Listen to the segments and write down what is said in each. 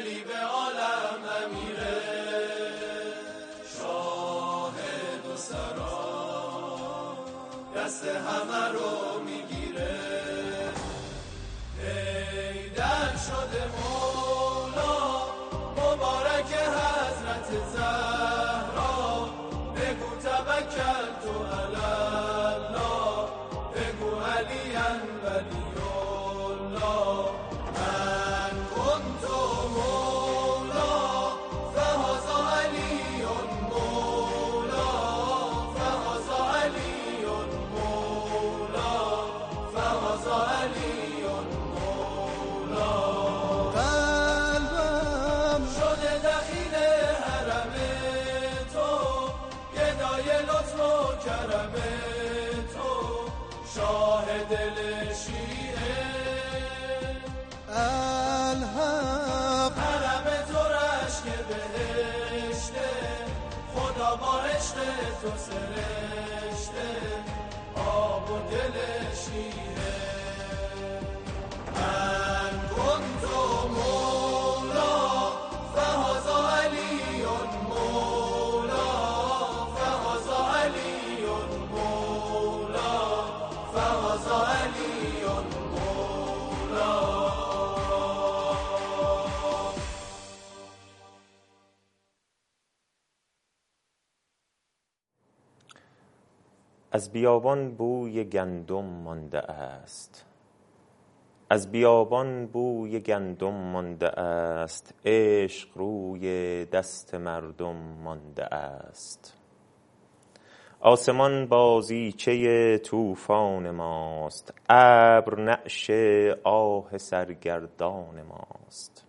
صلیب عالم امیره، شاهد و سرا دست همه رو میگیره. حیدر شده مولا مبارک حضرت زهرا، بگو توکل تو علی الله، بگو علی ولی الله. من کنت مولا فهذا علی مولا، فهذا علی مولا، فهذا علی مولا. قلبم شده دخیل حرم تو، گدای لطف و کرم تو، شاه دل شیعه الحق. حرم تو رشک بهشته، خدا با عشق تو سرشته، آب و دل شیعه. من کنت مولا فهذا علی مولا، فهذا علی مولا، فهذا علی مولا. از بیابان بوی گندم مانده است، از بیابان بوی گندم مانده است، عشق روی دست مردم مانده است. آسمان بازیچه طوفان ماست، ابر نعش آه سرگردان ماست.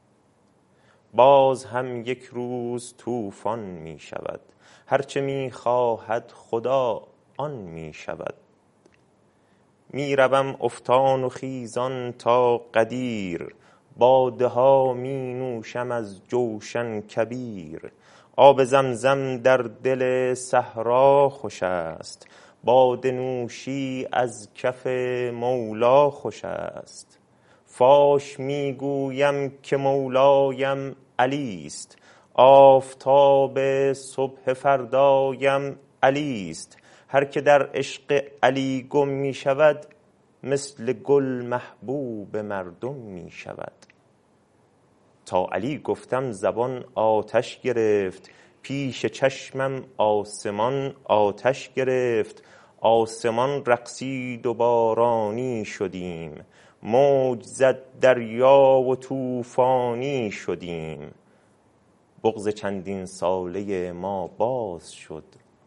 باز هم یک روز طوفان می شود، هرچه می خواهد خدا آن می شود. می روم افتان و خیزان تا قدیر، باده ها می نوشم از جوشن کبیر. آب زمزم در دل صحرا خوش است، باده نوشی از کف مولا خوش است. فاش می گویم که مولایم علی است، آفتاب صبح فردایم علی است. هر که در عشق علی گم می شود، مثل گل محبوب مردم می شود. تا علی گفتم زبان آتش گرفت، پیش چشمم آسمان آتش گرفت. آسمان رقصید و بارانی شدیم، موج زد دریا و طوفانی شدیم. بغض چندین ساله ما باز شد،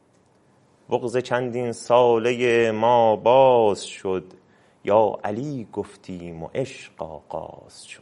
بغض چندین ساله ما باز شد. یا علی گفتیم و عشق آغاز شد.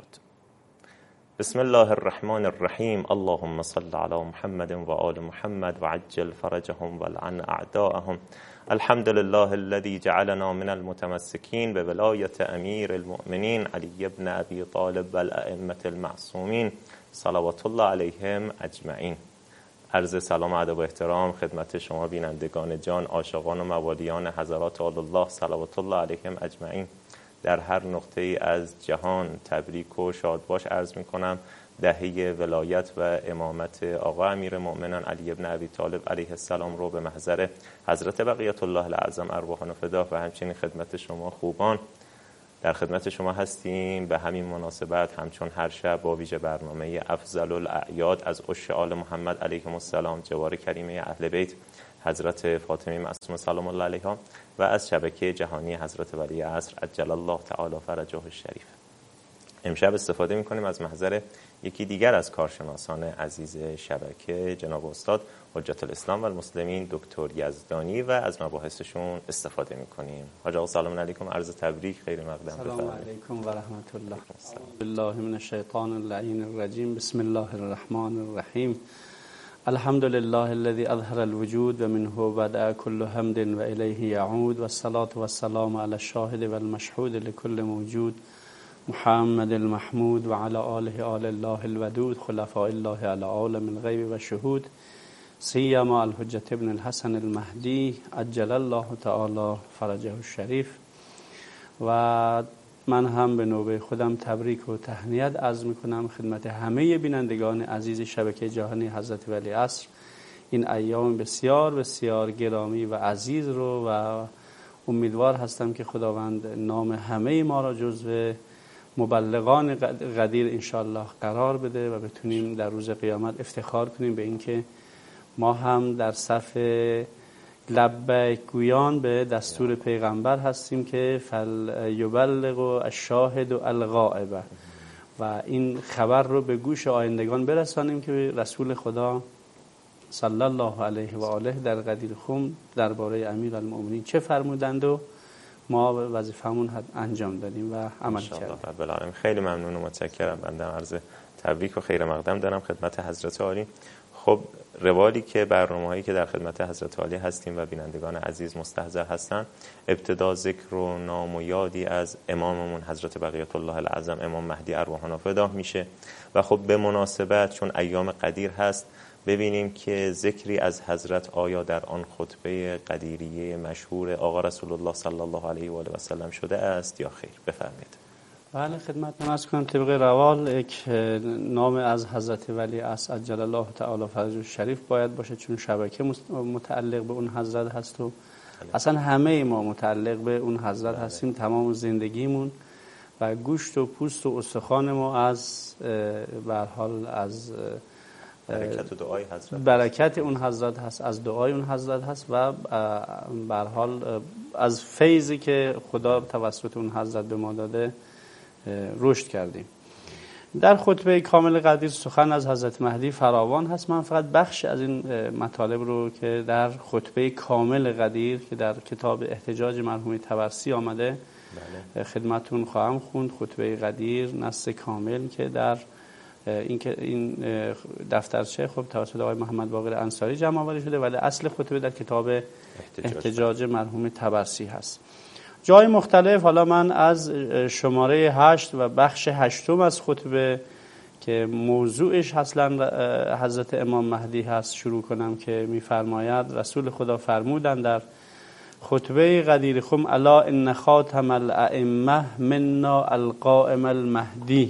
بسم الله الرحمن الرحیم. اللهم صل علی محمد و آل محمد و عجل فرجهم و لعن اعداءهم. الحمد لله الذي جعلنا من المتمسكين بولایت امیر المؤمنین علی بن ابی طالب و الائمة المعصومین صلوات الله علیهم اجمعین. عرض سلام و ادب و احترام خدمت شما بینندگان جان، عاشقان و موالیان حضرات آل الله صلوات الله علیهم اجمعین در هر نقطه از جهان تبریک و شادباش عرض می کنم. دهه ولایت و امامت آقا امیر مؤمنان علی بن ابی طالب علیه السلام رو به محضر حضرت بقیت الله الاعظم ارواحنا فدا و همچنین خدمت شما خوبان در خدمت شما هستیم. به همین مناسبت همچون هر شب با ویژه برنامه افضل الاعیاد از عشر آل محمد علیهم السلام، جوار کریمه اهل بیت حضرت فاطمه معصومه سلام الله علیها و از شبکه جهانی حضرت ولی عصر عجل الله تعالی فرجه الشریف، امشب استفاده می‌کنیم از محضر یکی دیگر از کارشناسان عزیز شبکه، جناب استاد حجت الاسلام و المسلمین دکتر یزدانی و از مباحثشون استفاده می‌کنیم. حاج آقا سلام علیکم، عرض تبریک، خیر مقدم. سلام علیکم و رحمت الله. بالله من الشیطان اللعین الرجیم. بسم الله الرحمن الرحیم. الحمد لله الذي اظهر الوجود و منه بدأ كل حمد و الیه یعود و الصلاة و السلام علی الشاهد و المشهود لكل موجود محمد المحمود و علی آله آل الله الودود خلفاء الله علی عالم الغیب و شهود سیما الحجة ابن الحسن المهدی عجل الله تعالی فرجه الشریف. و من هم به نوبه خودم تبریک و تهنیت عرض میکنم خدمت همه بینندگان عزیز شبکه جهانی حضرت ولی عصر. این ایام بسیار بسیار گرامی و عزیز رو و امیدوار هستم که خداوند نام همه ما را جزو مبلغان قدیر انشاءالله قرار بده و بتونیم در روز قیامت افتخار کنیم به اینکه ما هم در صف لبیک گویان به دستور پیغمبر هستیم که فلیبلغ الشاهد الغائب و این خبر رو به گوش آیندگان برسانیم که رسول خدا صلی الله علیه و آله در قدیر خم درباره امیرالمؤمنین چه فرمودند و ما وظیفمون انجام دادیم و عمل کردیم. خیلی ممنون و متشکرم. بنده عرض تبریک و خیر مقدم دارم خدمت حضرت عالی. خب روالی که برنامه‌هایی که در خدمت حضرت عالی هستیم و بینندگان عزیز مستحضر هستن، ابتدا ذکر و نام و یادی از اماممون حضرت بقیت الله العظم امام مهدی ارواحنا فدا میشه و خب به مناسبت چون ایام قدیر هست ببینیم که ذکری از حضرت آیا در آن خطبه قدیریه مشهور آقا رسول الله صلی الله علیه و آله و سلم شده است یا خیر؟ بفرمایید. بله خدمتتون عرض کنم طبق روال یک نام از حضرت ولی عصر عجل الله تعالی فرجه شریف باید باشه چون شبکه متعلق به اون حضرت هست و اصلا همه ما متعلق به اون حضرت هستیم. تمام زندگیمون و گوشت و پوست و استخوان ما از به هر حال از برکت و دعای حضرت برکت اون حضرت هست، از دعای اون حضرت هست و به هر حال از فیضی که خدا توسط اون حضرت به ما داده رشد کردیم. در خطبه کامل قدیر سخن از حضرت مهدی فراوان هست. من فقط بخش از این مطالب رو که در خطبه کامل قدیر که در کتاب احتجاج مرحوم طبرسی آمده خدمتون خواهم خوند. خطبه قدیر نص کامل که در این دفترچه خب توسط آقای محمد باقر انصاری جمع آوری شده ولی اصل خطبه در کتاب احتجاج مرحوم طبرسی هست. جای مختلف حالا من از شماره 8 و بخش 8 از خطبه که موضوعش اصلا حضرت امام مهدی هست شروع کنم که می‌فرماید رسول خدا فرمودند در خطبه قدیر خم الا ان خاتم الائمه منا القائم المهدی.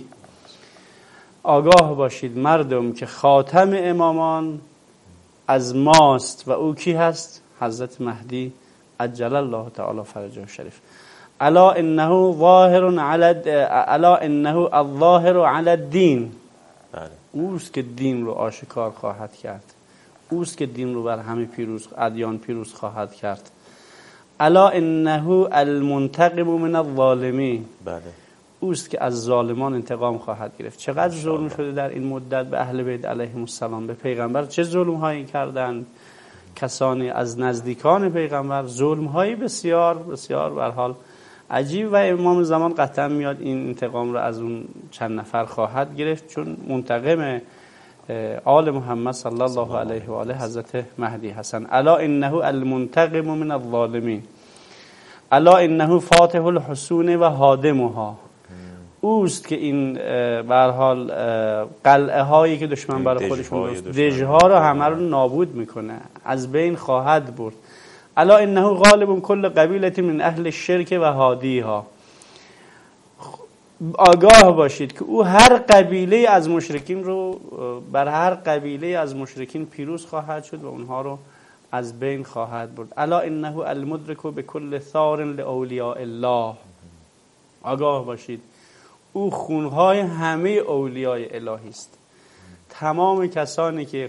آگاه باشید مردم که خاتم امامان از ماست و او کی هست؟ حضرت مهدی عجل الله تعالی فرجه شریف. الا انه ظاهر علی الا انه الظاهر علی الدین. اوست که دین رو آشکار خواهد کرد، اوست که دین رو بر همه ادیان پیروز خواهد کرد. الا انه المنتقم من الظالمین. بله. اوست که از ظالمان انتقام خواهد گرفت. چقدر ظلم شده در این مدت به اهل بیت علیهم السلام، به پیغمبر چه ظلم هایی کردند کسانی از نزدیکان پیغمبر، ظلم هایی بسیار بسیار به هر حال عجیب و امام زمان قطعا میاد این انتقام رو از اون چند نفر خواهد گرفت چون منتقم آل محمد صلی الله علیه و آله حضرت مهدی هستند. الا انه المنتقم من الظالمین الا انه فاتح الحصون و هادمها. اوست که این به هر حال قلعه هایی که دشمن برای خودشون دژها رو همه رو نابود میکنه، از بین خواهد برد. الا انه غالب کل قبیله من اهل الشرک و هادیها. آگاه باشید که او هر قبیله از مشرکین رو بر هر قبیله از مشرکین پیروز خواهد شد و اونها رو از بین خواهد برد. الا انه المدرک بكل ثار لاولیاء الله. آگاه باشید او خونهای همه اولیاء الهی است. تمام کسانی که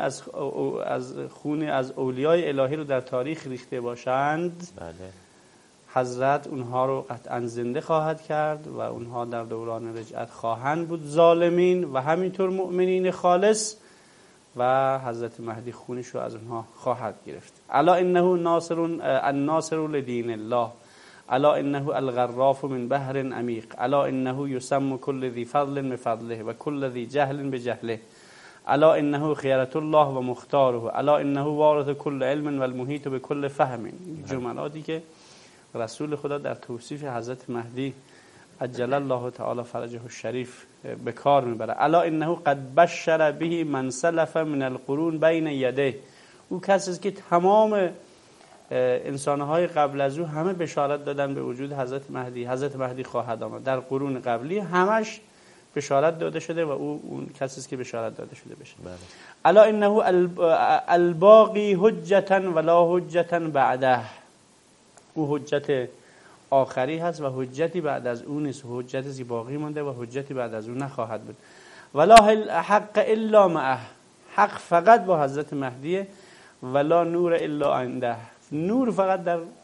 خون از اولیاء الهی رو در تاریخ ریخته باشند حضرت اونها رو قطعا زنده خواهد کرد و اونها در دوران رجعت خواهند بود ظالمین و همینطور مؤمنین خالص و حضرت مهدی خونش رو از اونها خواهد گرفت. الا انه الناصر لدین الله الا انه الغراف من بحر عمیق الا انه یسم كل ذی فضل بفضله و كل ذی جهل بجهله الا انه خیرة الله و مختاره الا انه وارث كل علم و المحیط بكل فهم. جملاتی که رسول خدا در توصیف حضرت مهدی عجل الله تعالی فرجه الشریف به کار میبره. الا انه قد بشر به من سلف من القرون بین یدیه. او کسی است که تمام انسان‌های قبل از او همه بشارت دادن به وجود حضرت مهدی. حضرت مهدی خواهد آمد. در قرون قبلی همش بشارت داده شده و او اون کسی است که بشارت داده شده بشه. الا انه الباقی حجتا ولا حجتا بعده. او حجت آخری هست و حجتی بعد از اون نیست. حجتی باقی مونده و حجتی بعد از اون نخواهد بود. ولا حق الا معه. حق فقط با حضرت مهدیه. ولا نور الا عنده. نور فقط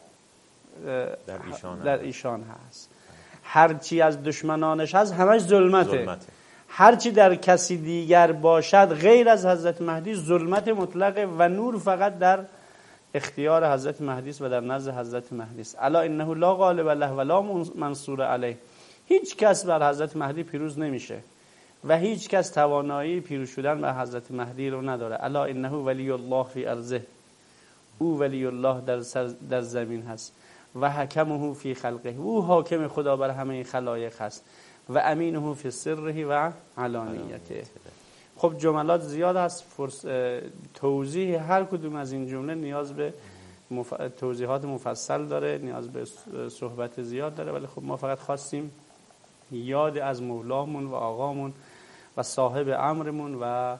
در ایشان هست. هرچی از دشمنانش هست همش ظلمته. هرچی در کسی دیگر باشد غیر از حضرت مهدی ظلمت مطلقه و نور فقط در اختیار حضرت مهدی است و در نزد حضرت مهدی است. الا انه لا غالب له ولا منصور علیه. هیچ کس بر حضرت مهدی پیروز نمیشه و هیچ کس توانایی پیروز شدن بر حضرت مهدی رو نداره. الا انه ولی الله فی ارضه. او ولی الله در زمین هست و حکمه فی خلقه. او حاکم خدا بر همه خلایق هست و امینه فی سره و علانیته. خب جملات زیاد هست. توضیح هر کدوم از این جمله نیاز به توضیحات مفصل داره، نیاز به صحبت زیاد داره، ولی خب ما فقط خواستیم یاد از مولامون و آقامون و صاحب امرمون و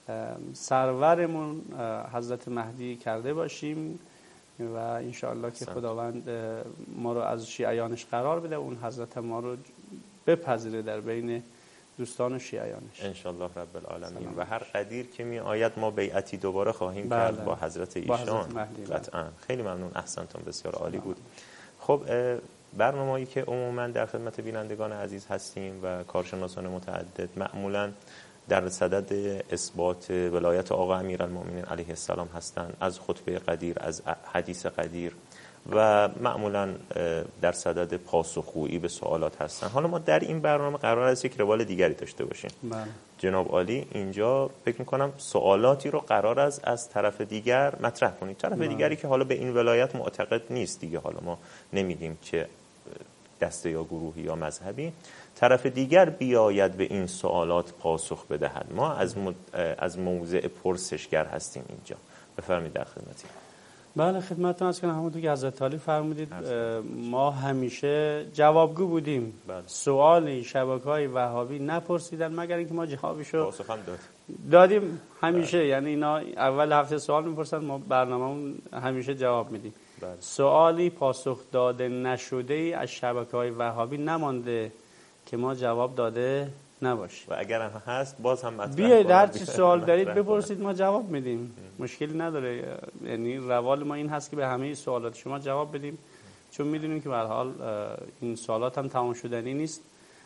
سرورمون حضرت مهدی کرده باشیم و انشاءالله که خداوند ما رو از شیعیانش قرار بده، اون حضرت ما رو بپذیره در بین دوستان و شیعیانش انشاءالله رب العالمین. و هر قدیر که می آید ما بیعتی دوباره خواهیم کرد با حضرت ایشان. قطعا. خیلی ممنون، احسنتون، بسیار عالی بود. خب برنامه‌ای که عموما در خدمت بینندگان عزیز هستیم و کارشناسان متعدد معمولا در صدد اثبات ولایت آقا امیرالمؤمنین علیه السلام هستند، از خطبه قدیر، از حدیث قدیر و معمولا در صدد پاسخگویی به سوالات هستن. حالا ما در این برنامه قرار است یک روال دیگری داشته باشیم. جناب عالی اینجا فکر میکنم سوالاتی رو قرار است از طرف دیگر مطرح کنید. طرف دیگری که حالا به این ولایت معتقد نیست دیگه، حالا ما نمیدیم چه دسته یا گروهی یا مذهبی، طرف دیگر بیاید به این سوالات پاسخ بدهد. ما از موضع پرسشگر هستیم اینجا. بفرمایید در خدمتیم. بله خدمتتون هست که همونطور که حضرت عالی فرمودید ما همیشه جوابگو بودیم. سوالی شبکه‌های وهابی نپرسیدن مگر اینکه ما جوابشو پاسخ هم دادیم همیشه. یعنی اینا اول هفته سوال میپرسن، ما برنامه‌مون همیشه جواب میدیم. سوالی پاسخ داده نشده ای از شبکه‌های وهابی نمانده که ما جواب داده نباشیم. و اگر هم هست باز هم مطرح بیاید هر چی سوال دارید بپرسید، ما جواب میدیم. مشکلی نداره. یعنی روال ما این هست که به همه سوالات شما جواب بدیم، چون میدونیم که به هر حال این سوالات هم تمام شدنی نیست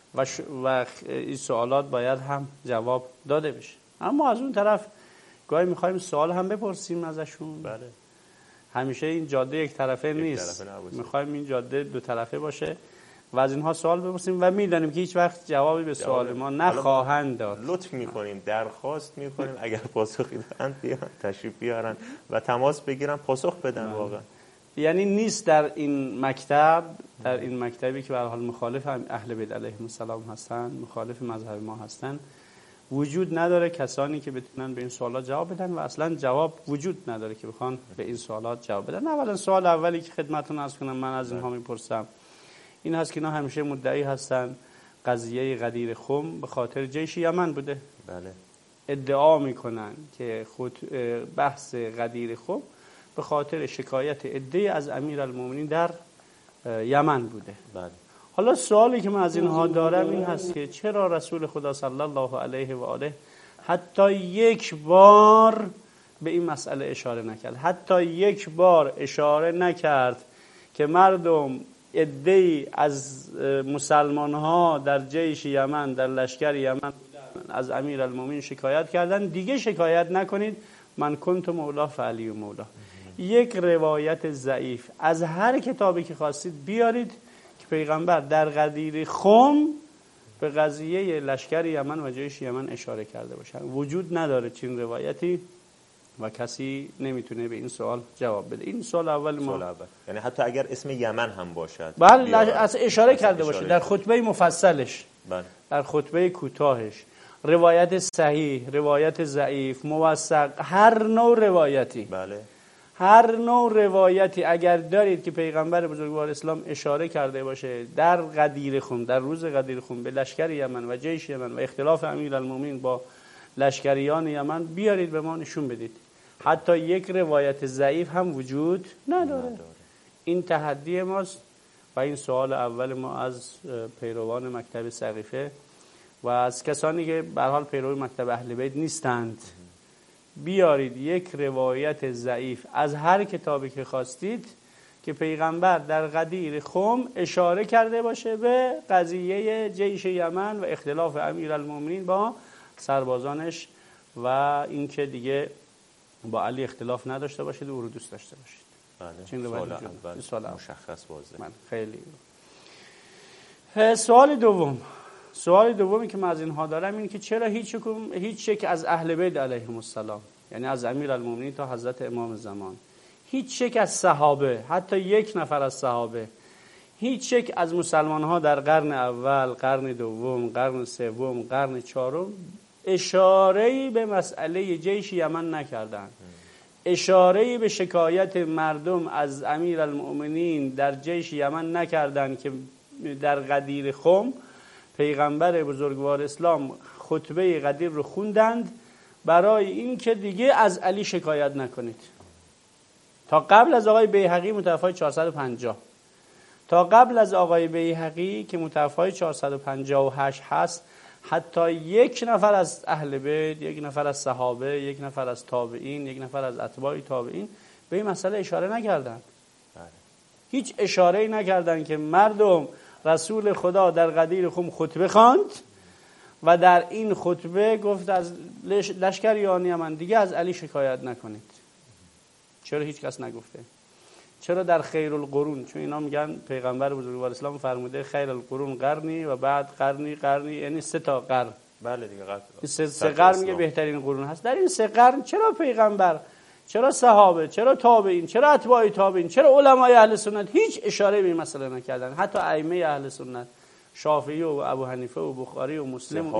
و این سوالات باید هم جواب داده بشه. اما از اون طرف گاهی میخوایم سوال هم بپرسیم ازشون. بله. همیشه این جاده یک طرفه نیست. میخوایم این جاده دو طرفه باشه و از اینها سوال بپرسیم و میدونیم که هیچ وقت جوابی به سوال ما نخواهند داد. لطف میکنیم، درخواست میکنیم اگر پاسخی دارن بیان تشریف بیارن و تماس بگیرن پاسخ بدن. واقعا یعنی نیست در این مکتب، در این مکتبی که به هر حال مخالف اهل بیت علیهم السلام هستن، مخالف مذهب ما هستن، وجود نداره کسانی که بتونن به این سوالات جواب بدن و اصلا جواب وجود نداره که بخوان به این سوالات جواب بدن. اولا سوال اولی که خدمتتون عرض کنم من از اینها میپرسم این هست که اینا همیشه مدعی هستن قضیه غدیر خم به خاطر جیش یمن بوده. بله. ادعا میکنن که بحث غدیر خم به خاطر شکایت عده‌ای از امیرالمومنین در یمن بوده. بله. حالا سوالی که من از اینها دارم این هست که چرا رسول خدا صلی الله علیه و آله حتی یک بار به این مسئله اشاره نکرد؟ حتی یک بار اشاره نکرد که مردم عده‌ای از مسلمان ها در جیش یمن، در لشکر یمن از امیرالمومنین شکایت کردن، دیگه شکایت نکنید، من کنت مولا فعلی و مولا. یک روایت ضعیف از هر کتابی که خواستید بیارید که پیغمبر در غدیر خم به قضیه لشکر یمن و جیش یمن اشاره کرده باشن. وجود نداره چنین روایتی و کسی نمیتونه به این سوال جواب بده. این سوال اول ما یعنی حتی اگر اسم یمن هم باشد بله از اشاره کرده باشه در خطبه مفصلش. بله. در خطبه کوتاهش روایت صحیح، روایت ضعیف، موثق، هر نوع روایتی. بله. هر نوع روایتی اگر دارید که پیغمبر بزرگوار اسلام اشاره کرده باشه در غدیر خم، در روز غدیر خم به لشکر یمن و جیش یمن و اختلاف امیرالمومنین با لشکریان یمن، بیارید به ما نشون بدید. حتی یک روایت ضعیف هم وجود نداره. این تحدی ماست و این سوال اول ما از پیروان مکتب سقیفه و از کسانی که به هر حال پیرو مکتب اهل بیت نیستند. بیارید یک روایت ضعیف از هر کتابی که خواستید که پیغمبر در غدیر خم اشاره کرده باشه به قضیه جیش یمن و اختلاف امیرالمومنین با سربازانش و اینکه دیگه با علی اختلاف نداشته باشید و او رو دوست داشته باشید. بله. سوال اول مشخص واضحه. خیلی. سوال دومی که من از اینها دارم اینه که چرا هیچ یک از اهل بیت علیهم السلام، یعنی از امیرالمومنین تا حضرت امام زمان، هیچ یک از صحابه، حتی یک نفر از صحابه، هیچ یک از مسلمان ها در قرن اول، قرن دوم، قرن سوم، قرن چهارم اشاره‌ای به مسئله جیش یمن نکردند. اشاره‌ای به شکایت مردم از امیرالمومنین در جیش یمن نکردند که در غدیر خم پیغمبر بزرگوار اسلام خطبه غدیر رو خوندند برای این که دیگه از علی شکایت نکنید. تا قبل از آقای بیهقی متوفای 450، تا قبل از آقای بیهقی که متوفای 458 هست، حتی یک نفر از اهل بیت، یک نفر از صحابه، یک نفر از تابعین، یک نفر از اتباع تابعین به این مسئله اشاره نکردند. هیچ اشاره‌ای نکردند که مردم رسول خدا در غدیر خم خطبه خواند و در این خطبه گفت از لشکریان یمن دیگه از علی شکایت نکنید. چرا هیچ کس نگفته؟ چرا در خیر القرون، چون اینا میگن پیغمبر بزرگوار اسلام فرموده خیر القرون قرنی و بعد قرنی، یعنی 3 تا قرن. بله دیگه قرن. 3 قرن میگه بهترین قرون هست. در این 3 قرن چرا پیغمبر، چرا صحابه، چرا تابعین، چرا اتباع تابعین، چرا علمای اهل سنت هیچ اشاره به این مسئله نکردن؟ حتی ائمه اهل سنت شافعی و ابو حنیفه و بخاری و مسلم و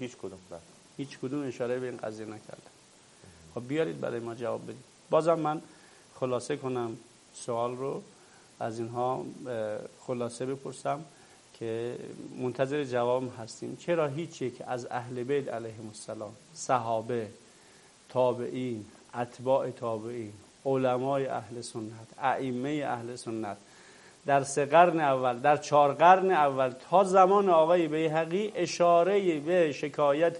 هیچ کدوم اشاره به این قضیه نکردن. خب بیارید برای ما جواب بدید. بازم من خلاصه کنم سوال رو از اینها، خلاصه بپرسم که منتظر جواب هستیم. چرا هیچ یک از اهل بیت علیهم السلام، صحابه، تابعین، اتباع تابعین، علمای اهل سنت، ائمه اهل سنت در 3 قرن اول، در 4 قرن اول تا زمان آقای بیهقی اشاره به شکایت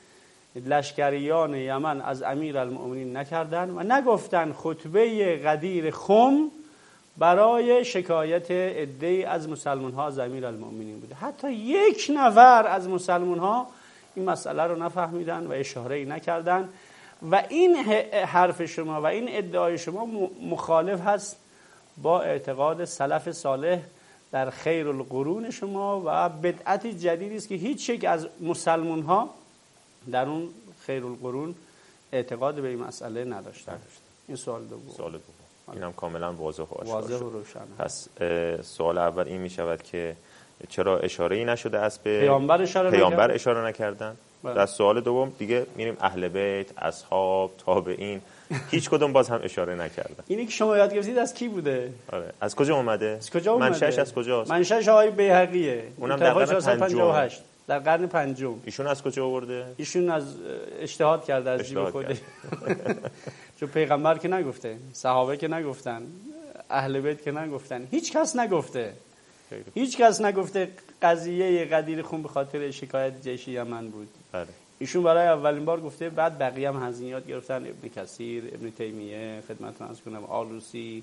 لشکریان یمن از امیرالمومنین نکردند و نگفتند خطبه غدیر خم برای شکایت عده‌ای از مسلمان ها از امیرالمومنین بوده؟ حتی یک نفر از مسلمان ها این مسئله رو نفهمیدن و اشاره‌ای نکردن و این حرف شما و این ادعای شما مخالف هست با اعتقاد سلف صالح در خیر القرون شما و بدعت جدیدی است که هیچ یک از مسلمان ها در اون خیر القرون اعتقاد به این مسئله نداشتن. این سوال دوم. اینم کاملا واضح و روشن. پس سوال اول این می شود که چرا اشاره‌ای نشده است به پیامبر اشاره نکردن؟ در سوال دوم دیگه میریم اهل بیت، اصحاب، تابعین، هیچ کدوم باز هم اشاره نکردن. اینی که شما یاد گرفتید از کی بوده؟ آره. از کجا اومده؟ منشأش از کجاست؟ منشأش آقای بیهقیه. اونم در قرن 458 در قرن 5. ایشون از کجا آورده؟ ایشون از اجتهاد کرده از جیب خودش. چون پیغمبر که نگفته، صحابه که نگفتن، اهل بیت که نگفتن، هیچ کس نگفته. هیچ کس نگفته قضیه غدیر خون به خاطر شکایت جیش یمن بود. بله. ایشون برای اولین بار گفته، بعد بقیه هم هزینیات گرفتن، ابن کثیر، ابن تیمیه، خدمتتون عرض کنم آلوسی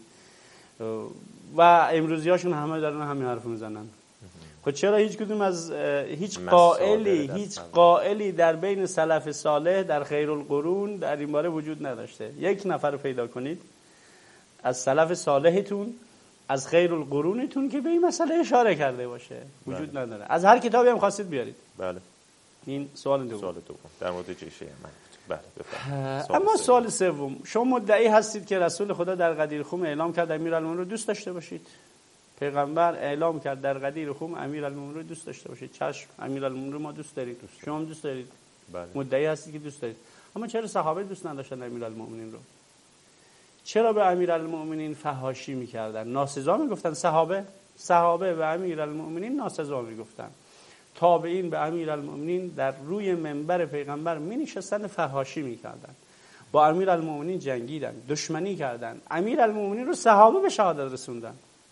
و امروزیاشون همه دارن همین حرفو میزنن. خب چرا هیچ کدوم از هیچ قائلی در بین سلف صالح در خیر القرون در این باره وجود نداشته؟ یک نفر رو پیدا کنید از سلف صالحتون، از خیر القرونتون که به این مسئله اشاره کرده باشه. وجود نداره. از هر کتابی هم خواستید بیارید. بله. این سوال دوم در مورد جیش یمن. بله بفرمایید. اما سوال سوم، شما مدعی هستید که رسول خدا در غدیر خم اعلام کرد امیرالمومنین رو دوست داشته باشید. پیغمبر اعلام کرد در غدیر خم امیرالمومنین رو دوست داشته باشید. چشم، امیرالمومنین رو ما دوست داریم. شما هم دوست دارید. بله. مدعی هستید که دوست دارید. اما چرا صحابه دوست نداشتن امیرالمومنین رو؟ چرا به امیرالمؤمنین فحاشی میکردن؟ ناسزا میگفتن. صحابه به امیرالمؤمنین ناسزا میگفتن. تابعین به امیرالمؤمنین در روی منبر پیغمبر مینشستن، فحاشی میکردن، با امیرالمؤمنین جنگیدن، دشمنی کردن، امیرالمؤمنین رو صحابه به شهادت رسوندن.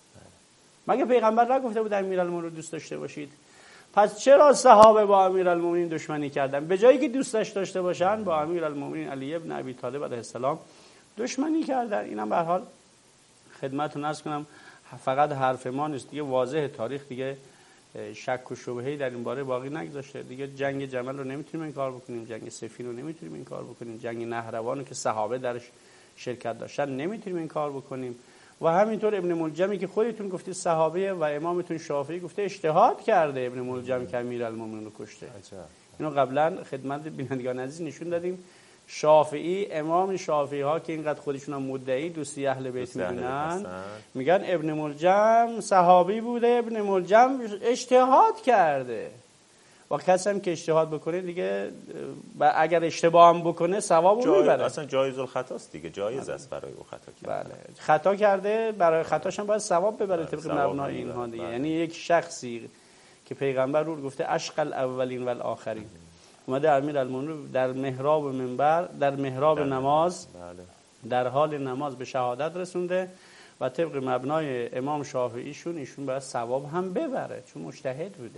مگه پیغمبر نگفته بود امیرالمؤمنین رو دوست داشته باشید؟ پس چرا صحابه با امیرالمؤمنین دشمنی کردن؟ به جایی که دوستش داشته باشن با امیرالمؤمنین علی ابن ابی طالب علیه السلام دشمنی کردن. اینم به هر حال خدمتتون عرض کنم فقط حرف ما نیست دیگه، واضح تاریخ دیگه شک و شبهه‌ای در این باره باقی نگذاشته دیگه. جنگ جمل رو نمیتونیم این کار بکنیم، جنگ صفین رو نمیتونیم این کار بکنیم، جنگ نهروان رو که صحابه درش شرکت داشتن نمیتونیم این کار بکنیم. و همینطور ابن ملجمی که خودتون گفتید صحابه و امامتون شافعی گفته اجتهاد کرده ابن ملجم که امیرالمومنین رو کشته. اینو قبلا خدمت بینندگان عزیز نشون دادیم. شافعی، امام شافعی ها که اینقدر خودشون هم مدعی دوستی اهل بیت میدونن، میگن ابن ملجم صحابی بوده، ابن ملجم اجتهاد کرده. و کسی هم که اجتهاد بکنه دیگه اگر اشتباه هم بکنه ثواب رو میبره. اصلا جایز الخطاست دیگه، جایز است برای او خطا کرده. بله خطا کرده، برای خطاش هم باید ثواب ببره طبق مبنای اینها دیگه. یعنی یک شخصی که پیغمبر رو گفته عشق الاولین و الاخرین، اومده امیرالمومنین در محراب منبر، در محراب نماز، در حال نماز به شهادت رسونده و طبق مبنای امام شافعیشون ایشون باید ثواب هم ببره چون مجتهد بوده.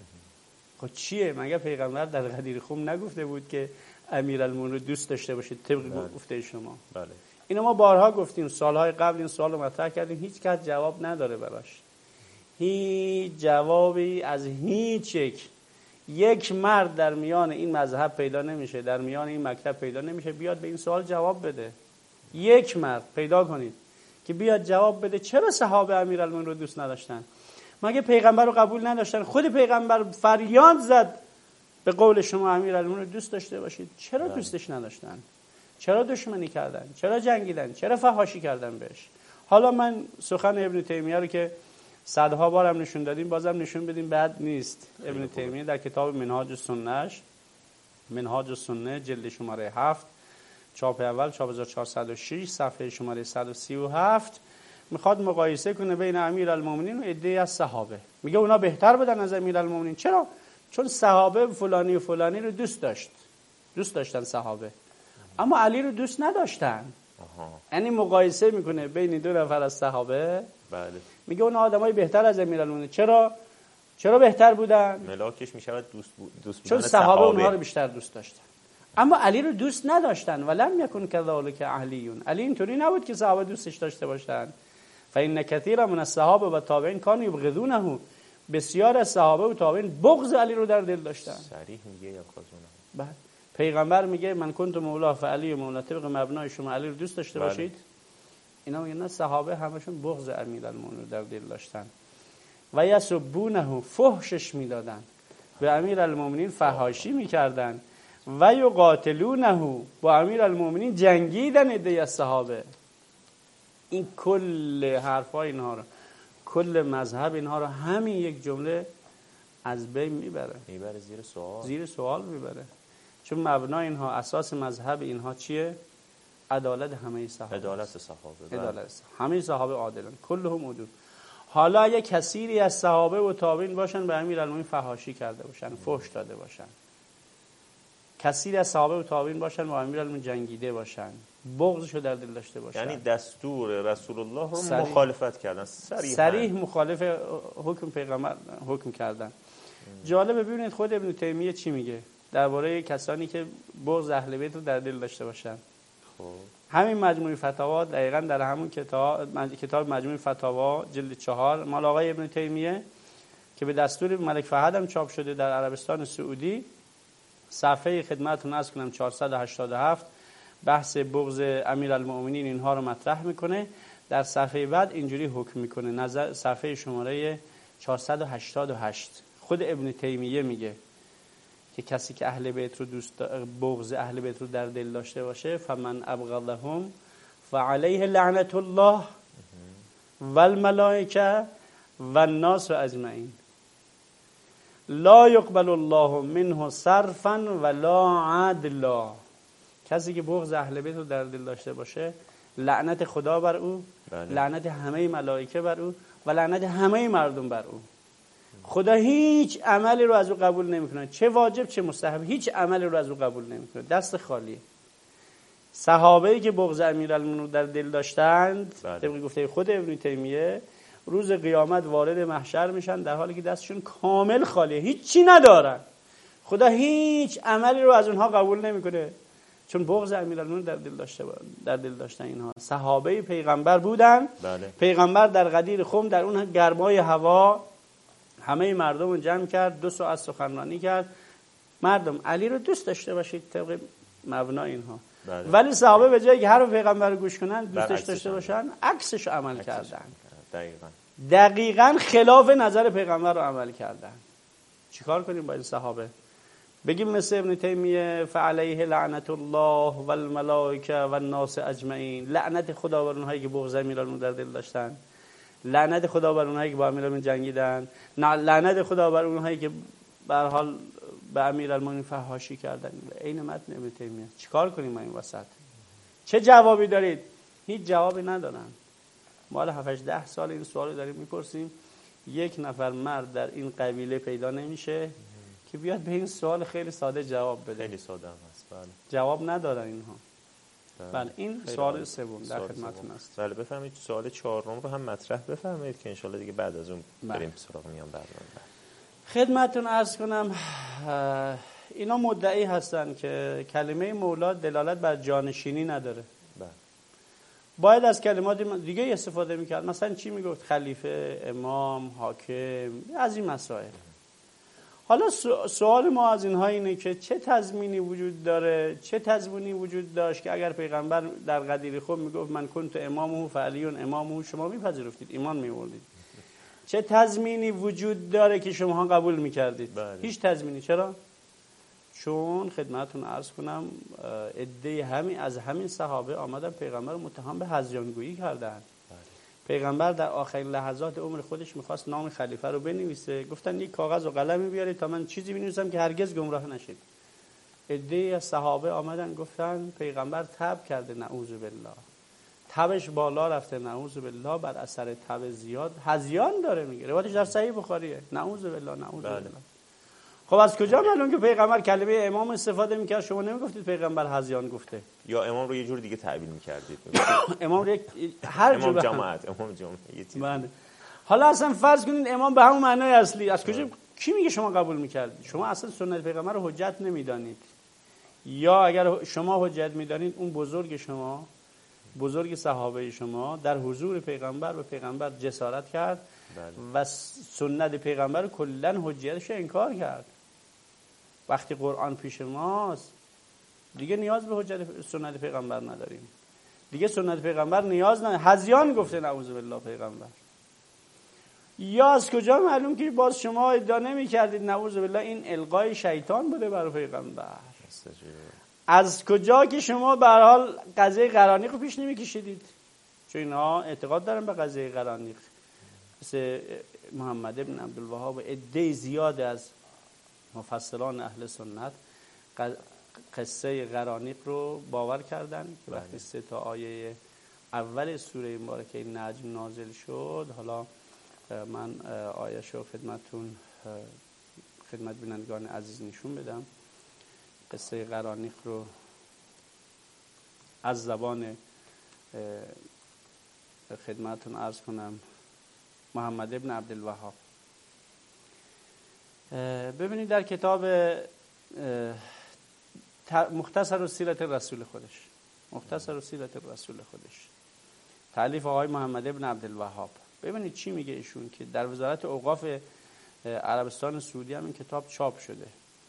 خب چیه؟ مگه پیغمبر در غدیر خم نگفته بود که امیرالمومنین رو دوست داشته باشید طبق گفته شما؟ بله. اینو ما بارها گفتیم، سالهای قبل این سوال رو مطرح کردیم، هیچ کس جواب نداره براش. هیچ جوابی از هیچ یک مرد در میان این مذهب پیدا نمیشه، در میان این مکتب پیدا نمیشه بیاد به این سوال جواب بده. یک مرد پیدا کنید که بیاد جواب بده چرا صحابه امیرالمومنین رو دوست نداشتن؟ مگه پیغمبر رو قبول نداشتن؟ خود پیغمبر فریاد زد به قول شما امیرالمومنین رو دوست داشته باشید، چرا دوستش نداشتن؟ چرا دشمنی کردن؟ چرا جنگیدن؟ چرا فحاشی کردن بهش؟ حالا من سخن ابن تیمیه رو که صدها بارم نشون دادیم بازم نشون بدیم بد نیست. ابن تیمیه در کتاب منهاج السنه جلد شماره 7 چاپ اول 4406 صفحه شماره 137 میخواد مقایسه کنه بین امیرالمومنین و عده‌ای از صحابه. میگه اونا بهتر بودن از امیرالمومنین. چرا؟ چون صحابه فلانی و فلانی رو دوست داشتن صحابه، اما علی رو دوست نداشتن. یعنی مقایسه میکنه بین دو نفر از صحابه. بله. میگه اون آدمای بهتر از امیرالمومنین. چرا بهتر بودن؟ ملاکش میشود دوست چون صحابه اونها رو بیشتر دوست داشتن، اما علی رو دوست نداشتن. ولم یکن کذالک اهلیون، علی اینطوری نبود که صحابه دوستش داشته باشن. فإن كثيرا من الصحابه و تابعین كانوا یبغضونه، بسیار از صحابه و تابعین بغض علی رو در دل داشتن. صریح میگه یبغضونه. بعد پیغمبر میگه من کنت مولا فعلی مولا، طبق مبنای شما علی رو دوست داشته باشید. اینا میگن نه، صحابه همشون بغض امیرالمومنین رو در دل داشتن. و یسبونه، فحشش میدادن، به امیرالمومنین فحاشی میکردن. و یقاتلونه، با امیرالمومنین جنگیدن عده از صحابه. این کل حرفای اینها رو، کل مذهب اینها رو همین یک جمله از بین میبره زیر سوال میبره. چون مبنای اینها، اساس مذهب اینها چیه؟ عدالت همه صحابه. عدالت صحابه. همه صحابه عادلن، کلهم عدول. حالا اگه کثیری از صحابه و تابعین باشن به امیرالمومنین فحاشی کرده باشن، فحش داده باشن، کثیری از صحابه و تابعین باشن با امیرالمومنین جنگیده باشن، بغضشو در دل داشته باشن، یعنی دستور رسول الله رو مخالفت کردن، صریح مخالف حکم پیغمبر حکم کردن. جالبه ببینید خود ابن تیمیه چی میگه درباره کسانی که بغض اهل بیت رو در دل داشته باشن. همین مجموع فتاوا دقیقاً در همون کتاب مجموع فتاوا جلد 4 مال آقای ابن تیمیه که به دستور ملک فهد هم چاپ شده در عربستان سعودی، صفحه خدمتتون عرض کنم 487 بحث بغض امیرالمومنین اینها رو مطرح میکنه. در صفحه بعد اینجوری حکم میکنه، صفحه شماره 488 خود ابن تیمیه میگه که کسی که اهل بیت رو بغض اهل بیت رو در دل داشته باشه، فمن ابغضهم فعليه لعنت الله والملائکه والناس اجمعین لا يقبل الله منه صرفا ولا عدلا. کسی که بغض اهل بیت رو در دل داشته باشه، لعنت خدا بر او، لعنت همه ملائکه بر او و لعنت همه مردم بر او. خدا هیچ عملی رو از او قبول نمیکنه، چه واجب چه مستحب، هیچ عملی رو از او قبول نمیکنه، دست خالیه. صحابه‌ای که بغض امیرالمومنین در دل داشتند، طبق گفته خود ابن تیمیه، روز قیامت وارد محشر میشن در حالی که دستشون کامل خالیه، هیچی ندارن. خدا هیچ عملی رو از اونها قبول نمیکنه، چون بغض امیرالمومنین در دل داشتن اینها. صحابه پیغمبر بودن. پیغمبر در غدیر خم در اون گرمای هوا همه مردم رو جمع کرد، 2 ساعت سخنرانی کرد. مردم علی رو دوست داشته باشید طبق مبنای اینها. ولی صحابه به جایی که هر پیغمبر رو گوش کنن دوستش داشته باشن، عکسش عمل کردن. دقیقاً خلاف نظر پیغمبر رو عمل کردن. چیکار کنیم با این صحابه؟ بگیم مثل ابن تیمیه فعلیه لعنت الله والملائکه والناس اجمعین، لعنت خدا بر اونهایی که بغض امیرالمومنین در دل داشتن، لعنت خدا بر اونهایی که با امیرالمومنین جنگیدن، لعنت خدا بر اونهایی که به هر حال به امیرالمومنین فحاشی کردن. عین متن ابن تیمیه. چیکار کنیم ما این وسط؟ چه جوابی دارید؟ هیچ جوابی ندارن. ما 7-10 سال این سوالو داریم میپرسیم، یک نفر مرد در این قبیله پیدا نمیشه که بیاد به این سوال خیلی ساده جواب بده. خیلی ساده است. بله. جواب ندارن اینها. بله این سوال سوم در خدمتتون است. بله بفرمایید سوال 4 رو هم مطرح بفرمایید که ان شاءالله دیگه بعد از اون بریم سراغ میان برنامه. خدمتتون عرض کنم اینا مدعی هستن که کلمه مولا دلالت بر جانشینی نداره. بله. باید از کلمات دیگه استفاده میکرد. مثلا چی میگفت؟ خلیفه، امام، حاکم، از این مسائل. حالا سوال ما از اینها اینه که چه تضمینی وجود داره، چه تضمینی وجود داشت که اگر پیغمبر در غدیر خود میگفت من کنت امامه فعلیون امامه، شما میپذیرفتید، ایمان میوردید؟ چه تضمینی وجود داره که شما قبول میکردید؟ هیچ تضمینی. چرا؟ چون خدمتتون عرض کنم عده از همین صحابه آمدن پیغمبر رو متهم به هذیانگویی کردن. پیغمبر در آخرین لحظات عمر خودش میخواست نام خلیفه رو بنویسه، گفتن یک کاغذ و قلمی بیارید تا من چیزی بنویسم که هرگز گمراه نشید. عده از صحابه آمدن گفتن پیغمبر تب کرده، نعوذ بالله، تبش بالا رفته، نعوذ بالله، بر اثر تب زیاد هذیان داره. میگه روایتش در صحیح بخاریه، نعوذ بالله نعوذ بالله. خب از کجا معلوم که پیغمبر کلمه امام استفاده میکرد؟ شما نمیگفتید پیغمبر هذیان گفته؟ یا امام رو یه جور دیگه تعبیر میکردید؟ امام رو هر جور، امام جماعت، امام جمعه. حالا اصلا فرض کنید امام به همون معنای اصلی، از کجا کی میگه شما قبول میکردید؟ شما اصلا سنت پیغمبر رو حجت نمیدانید، یا اگر شما حجت میدانید اون بزرگ شما، بزرگ صحابه شما در حضور پیغمبر به پیغمبر جسارت کرد و سنت پیغمبر رو کلا حجتش انکار کرد. وقتی قرآن پیش ماست دیگه نیاز به حجت سنت پیغمبر نداریم، دیگه سنت پیغمبر نیاز نداره. هذیان گفته نعوذ بالله پیغمبر. یا از کجا معلوم که باز شما ادعا نمی‌کردید نعوذ بالله این القای شیطان بوده برای پیغمبر؟ از کجا که شما به هر حال قضیه قرانیق رو پیش نمی‌کشیدید؟ چون اینا اعتقاد دارن به قضیه قرانیق، مثل محمد ابن عبدالوهاب و عده زیاد از مفسران اهل سنت قصه قرانیق رو باور کردن که وقتی 3 تا آیه اول سوره مبارکه نجم نازل شد، حالا من آیه‌شو خدمت بینندگان عزیز نشون بدم. قصه قرانیق رو از زبان خدمتتون عرض کنم محمد ابن عبدالوهاب. ببینید در کتاب مختصر السیرت رسول خودش، مختصر السیرت رسول خودش، تألیف آقای محمد ابن عبدالوهاب، ببینید چی میگه ایشون که در وزارت اوقاف عربستان سعودی هم این کتاب چاپ شده.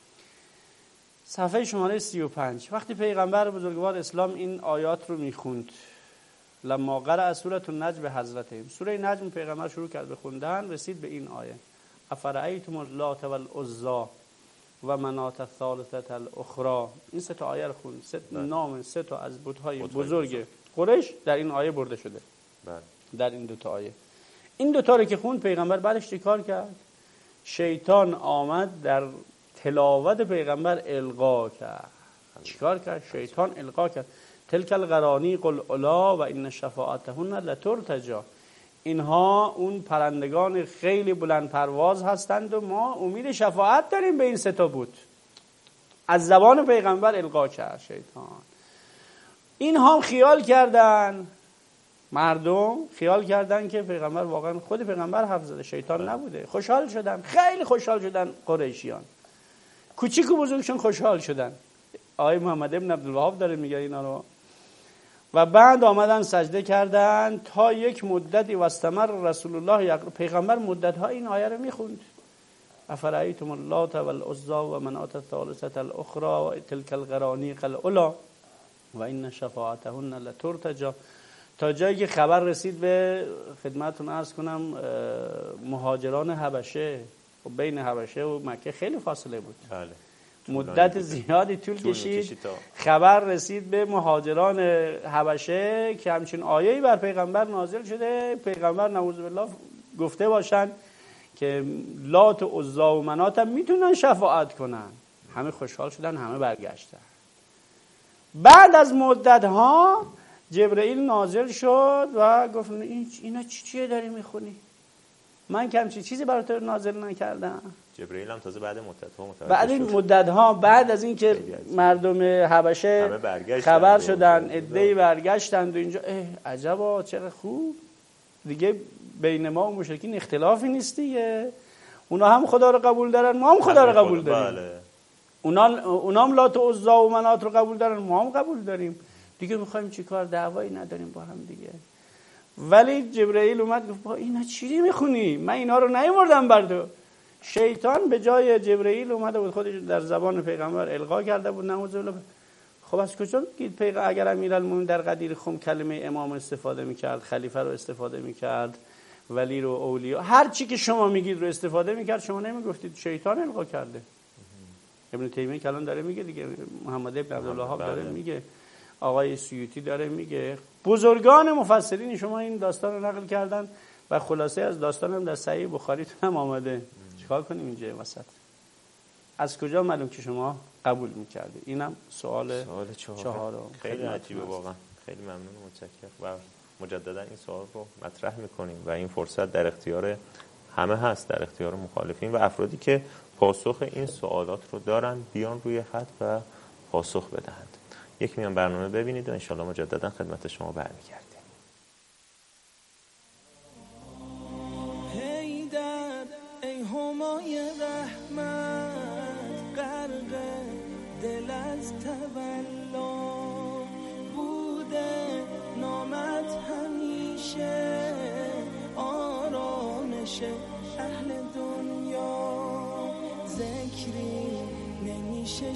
صفحه شماره 35 وقتی پیغمبر بزرگوار اسلام این آیات رو میخوند، لما قرأ سوره النجم به حضرتهم، سوره نجم پیغمبر شروع کرد به خوندن، رسید به این آیه افرأیتم اللات والعزی و منات الثالثه الاخرى. این 3 تا آیه رو خوند، نام 3 تا از بت‌های بزرگ قریش در این آیه برده شده. در این 2 تا آیه، این 2 تا رو که خوند پیغمبر بعدش چیکار کرد؟ شیطان آمد در تلاوت پیغمبر القا کرد. چیکار کرد؟ شیطان القا کرد. تلک القرانیق العلا و این شفاعتهن لترتجی. اینها اون پرندگان خیلی بلند پرواز هستند و ما امید شفاعت داریم به این سه تا بود. از زبان پیغمبر القا کرد شیطان. اینها هم خیال کردن، مردم خیال کردن که پیغمبر واقعا خود پیغمبر حرف زده، شیطان نبوده. خوشحال شدن، خیلی خوشحال شدن قریشیان، کوچیک و بزرگشون خوشحال شدن. آقای محمد ابن عبدالوهاب داره میگه اینا رو. و بعد آمدن سجده کردن تا یک مدتی و استمر رسول الله پیغمبر مدت ها این آیه رو میخوند. افرایتم اللات والعزی و منات الثالثه الاخرى و تلک القرانیق العلا و این شفاعتهن لترتجی، تا جایی که خبر رسید به خدمتتون عرض کنم مهاجران حبشه و بین حبشه و مکه خیلی فاصله بود. بله. مدت زیادی طول کشید خبر رسید به مهاجران حبشه که همچین آیه‌ای بر پیغمبر نازل شده. پیغمبر نعوذ بالله گفته باشن که لات و عزی و منات هم میتونن شفاعت کنن. همه خوشحال شدن، همه برگشتن. بعد از مدت ها جبرئیل نازل شد و گفت اینا چیه داری میخونی؟ من که همچین چیزی برای تو نازل نکردم. جبرئیل هم تازه بعد مدت ها بعد از اینکه مردم حبشه خبر شدن، عده‌ای برگشتند و اینجا عجبا چقدر خوب دیگه بین ما و مشرکین اختلافی نیست دیگه. اونا هم خدا رو قبول دارن، ما هم خدا رو قبول داریم. بله. اونا هم لات و عزی و منات رو قبول دارن، ما هم قبول داریم. دیگه میخوایم چیکار؟ دعوایی نداریم با هم دیگه. ولی جبرئیل اومد گفت با اینا چی میخونی؟ من اینا رو نیاوردم بر تو. شیطان به جای جبرئیل اومده بود خودش در زبان پیغمبر القا کرده بود. نعوذ بالله. خب از کجا میگید اگر امیرالمومنین در قدیر خم کلمه امام استفاده میکرد، خلیفه رو استفاده میکرد، ولی رو، اولیا، هر چی که شما میگید رو استفاده میکرد، شما نمیگفتید شیطان القا کرده. ابن تیمیه کلام داره میگه دیگه، محمد ابن عبدالوهاب داره میگه، آقای سیوطی داره میگه، بزرگان مفسرین شما این داستان رو نقل کردن و خلاصه از داستان هم در صحیح بخاری هم آمده. چیکار کنیم اینجا وسط؟ از کجا معلوم که شما قبول میکردید؟ اینم سوال چهارم. خیلی عجیبه واقعا. خیلی ممنون و متشکرم و مجددا این سوال رو مطرح میکنیم و این فرصت در اختیار همه هست، در اختیار مخالفین و افرادی که پاسخ این سوالات رو دارن بیان روی خط و پاسخ بدهند. یک میان برنامه ببینید و انشالله مجددا خدمت شما برمیگردیم. ای همای رحمت غرق دل از تولا بوده نامت همیشه آرامش اهل دنیا ذکری نمیشه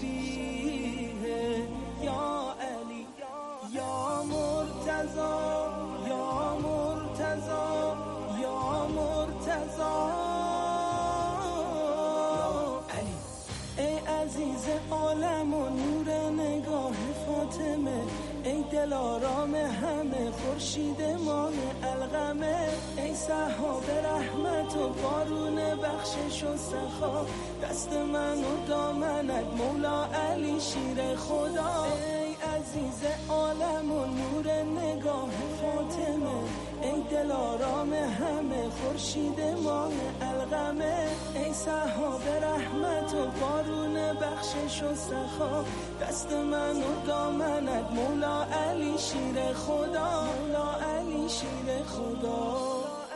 شبیه یا علی یا مرتضی یا مرتضی یا مرتضی ای عزیز عالم و نور نگاه فاطمه ای دلارام همه خورشید مان القمه ای سحاب رحمت و بارون بخشش و سخا دست من و دامنت مولا علی شیر خدا ای عزیز عالم و نور نگاه فاطمه ای دلارام همه خورشید مان القمه ای سحاب رحمت و بارون بخشش و سخا دست من و دامنت مولا علی شیر خدا مولا علی شیر خدا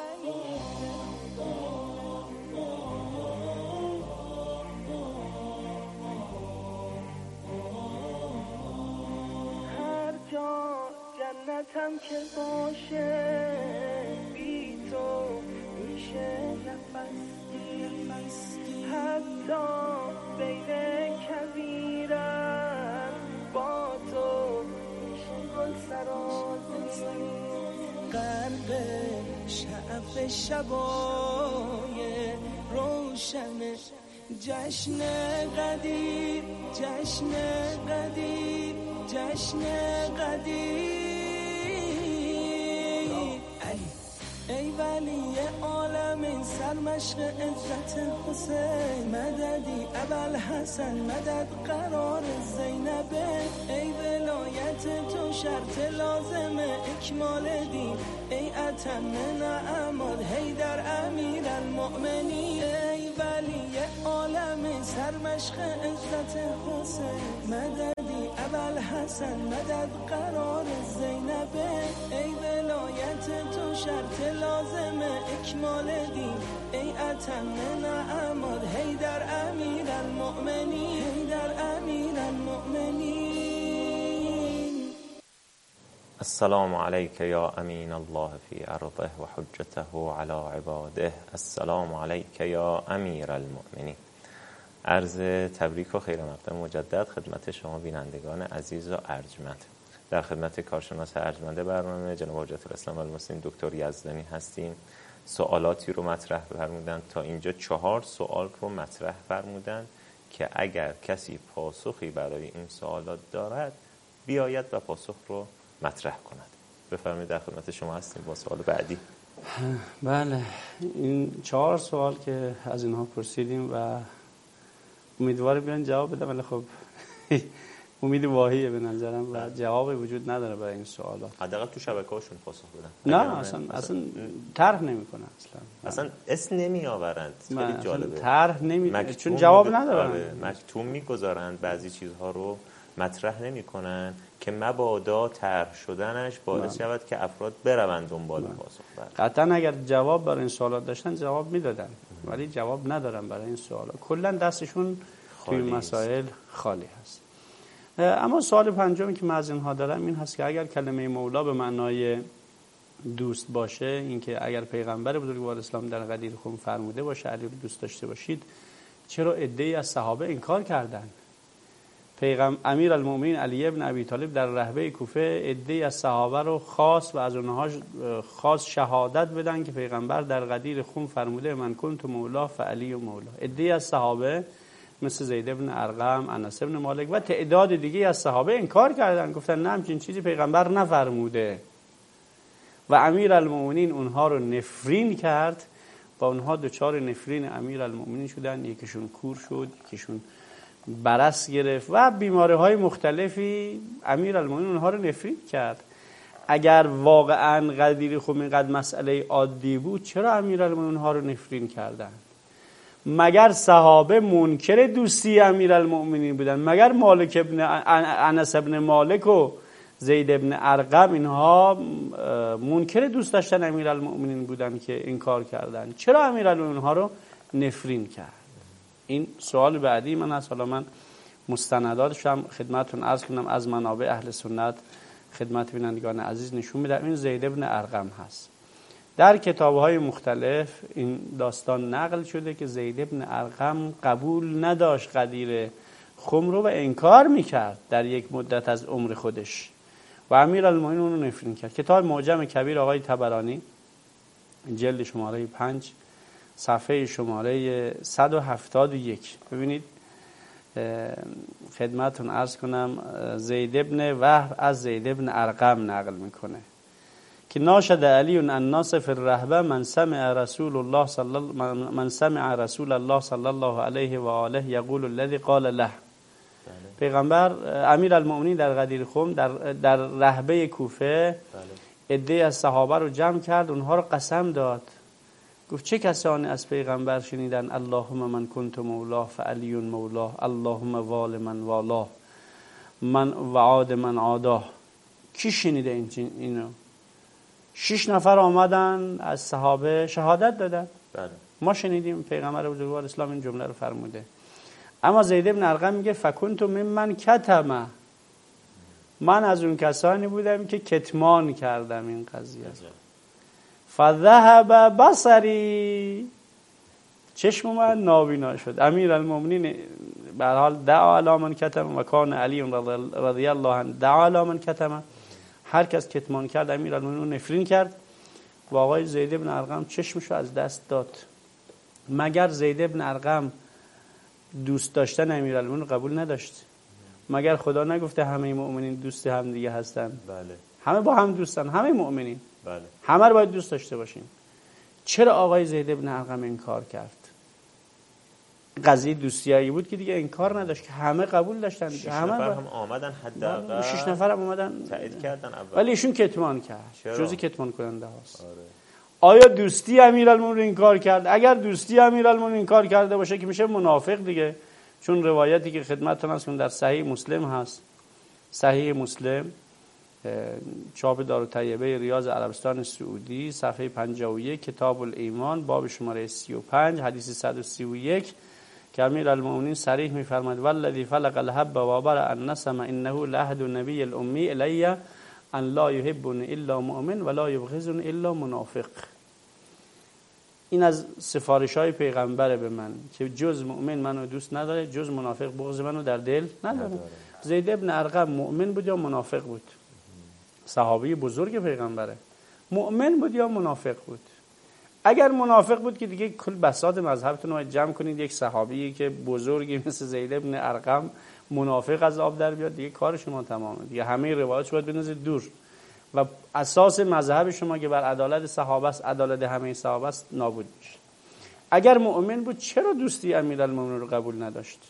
هر جا جنتم که باشه بی تو میشه نفستی حتی بین کبیرم با تو میشه گل سرازی غرق شعف شبای روشن جشن قدیر جشن قدیر جشن قدیر ای ولی عالم سرمشق عزت حسین مددی ابوالحسن مدد قرار زینبه ای ولایت تو شرط لازم اکمال دین ای اتم نعمات حیدر امیر المؤمنین ای ولی عالم سرمشق عزت حسین مددی ابوالحسن مدد قرار زینبه ای ولایت تو شرط لازم اکمال دین ای اتم نعمات حیدر امیر المؤمنین حیدر امیر المؤمنین. السلام علیک یا امین الله فی ارضه و حجته علی عباده. السلام علیک یا امیر المؤمنین. عرض تبریک و خیر مقدم مجدد خدمت شما بینندگان عزیز و ارجمند. در خدمت کارشناس ارجمند برنامه جناب حجت الاسلام والمسلمین دکتر یزدانی هستیم. سوالاتی رو مطرح فرمودند، تا اینجا 4 سوال رو مطرح فرمودند که اگر کسی پاسخی برای این سوالات دارد بیاید و پاسخ رو مطرح کند. بفرمایید، در خدمت شما هستیم با سوال بعدی. بله، این 4 سوال که از اینها پرسیدیم و امیدوارم بیان جواب بدم، ولی خب امید واهیه به نظرم و جوابی وجود نداره برای این سوالات. حداقل تو شبکه‌هاشون پاسخ بدن. نه اصلا طرح نمیکنن، اصلا اسم نمی آورند. خیلی جالبه. طرح نمی، چون جواب ندارن. مکتوم میگذارند، بعضی چیزها رو مطرح نمیکنن که مبادا طرح شدنش باعث شود که افراد بروند دنبال پاسخ. قطعا اگر جواب برای این سوالات داشتن جواب میدادن، ولی جواب ندارن برای این سوالات. کلا دستشون توی مسائل خالی هست. اما سوال پنجمی که من از اینها دارم این هست که اگر کلمه مولا به معنای دوست باشه، این که اگر پیغمبر بزرگوار اسلام در غدیر خم فرموده باشه علی رو دوست داشته باشید، چرا عده‌ای از صحابه انکار کردن؟ امیر المؤمنین علی ابن ابی طالب در رهبه کوفه عده‌ای از صحابه رو خاص و از اونها خاص شهادت بدن که پیغمبر در غدیر خم فرموده من کنت مولا فعلی مولا. عده‌ای از صحابه مثل زید ابن ارقم، انس ابن مالک و تعداد دیگه از صحابه انکار کردن، گفتن نه همچین چیزی پیغمبر نفرموده و امیر المؤمنین اونها رو نفرین کرد و اونها دچار نفرین امیر المؤمنین شدن. یکیشون کور شد، یکیشون برس گرفت و بیماری‌های مختلفی. امیر المؤمنین اونها رو نفرین کرد. اگر واقعا غدیر خم اینقدر مسئله عادی بود، چرا امیر المؤمنین اونها رو نفرین کردن؟ مگر صحابه منکر دوستی امیرالمؤمنین بودن؟ مگر مالک ابن انس ابن مالک و زید ابن ارقم اینها منکر دوست داشتن امیرالمؤمنین بودن که انکار کردن؟ چرا امیرالمؤمنین ها رو نفرین کرد؟ این سوال بعدی من هست. حالا من مستنداتش هم خدمتتون عرض کنم از منابع اهل سنت خدمت بینندگان عزیز نشون میدم. این زید ابن ارقم هست. در کتاب‌های مختلف این داستان نقل شده که زید ابن ارقم قبول نداشت غدیر خم رو و انکار میکرد در یک مدت از عمر خودش و امیرالمؤمنین اون رو نفرین کرد. کتاب معجم کبیر آقای طبرانی جلد شماره 5 صفحه شماره 171 ببینید. خدمتتون عرض کنم زید ابن وهب از زید ابن ارقم نقل میکنه که ناشد علی الناس فی الرهبه من سمع رسول الله صلی الله علیه و آله یقول الذی قال له. پیغمبر امیر المؤمنین در غدیر خم در رهبه کوفه عده‌ای از صحابه رو جمع کرد، اونها رو قسم داد. گفت چه کسانی از پیغمبر شنیدن اللهم من کنت مولا فعلی مولا، اللهم وال من والا، من وعاد من عادا؟ کی شنیده اینو؟ 6 نفر آمدن از صحابه شهادت دادن. بله. ما شنیدیم پیغمبر بزرگوار اسلام این جمله رو فرموده. اما زید ابن ارقم میگه فکنت ممن کتم، من از اون کسانی بودم که کتمان کردم این قضیه. فذهب بصری، چشم من نابینا شد. امیرالمؤمنین به هر حال دعا علی من کتم و کان علی رضی الله عنه دعا علی من کتم. هر کس کتمان کرد امیرالمؤمنین نفرین کرد و آقای زید ابن ارقم چشمشو از دست داد. مگر زید ابن ارقم دوست داشتن امیرالمؤمنین قبول نداشت؟ مگر خدا نگفته همه مؤمنین دوست هم دیگه هستن؟ بله. همه با هم دوستن، همه مؤمنین. بله. همه رو باید دوست داشته باشیم. چرا آقای زید بن ارقم انکار کرد؟ قضیه دوستیایی بود که دیگه انکار نداشت که همه قبول داشتن، 6 همه نفر هم آمدن، حداقل 6 نفر هم اومدن تایید کردن اول، ولی ایشون کتمان کرد. چرا؟ جزء کتمان کننده هاست. آره. آیا دوستی امیرالمومنین انکار کرد؟ اگر دوستی امیرالمومنین انکار کرده باشه که میشه منافق دیگه، چون روایتی که خدمتتون هست در صحیح مسلم هست، صحیح مسلم چاپ دارالطیبه ریاض عربستان سعودی صفحه 51 کتاب الایمان باب شماره 35 حدیث 131 که امیرالمومنین صریح می‌فرماید والذی فلق الحب و برأ النسم انه لعهد النبی الامی الی ان لا یحبنی الا مؤمن ولا یبغضنی الا منافق. این از سفارش‌های پیغمبر به من که جز مؤمن منو دوست نداره، جز منافق بغض منو در دل نداره. زید ابن ارقم مؤمن بود یا منافق بود؟ صحابی بزرگ پیغمبره. مؤمن بود یا منافق بود؟ اگر منافق بود که دیگه کل بساط مذهبتون رو جمع کنید، یک صحابی که بزرگی مثل زید ابن ارقم منافق از آب در بیاد، دیگه کار شما تمامه دیگه. همه روایاتش باید بندازید دور و اساس مذهب شما که بر عدالت صحابه است، عدالت همه صحابه است، نابود میشه. اگر مؤمن بود چرا دوستی امیرالمومنین رو قبول نداشت؟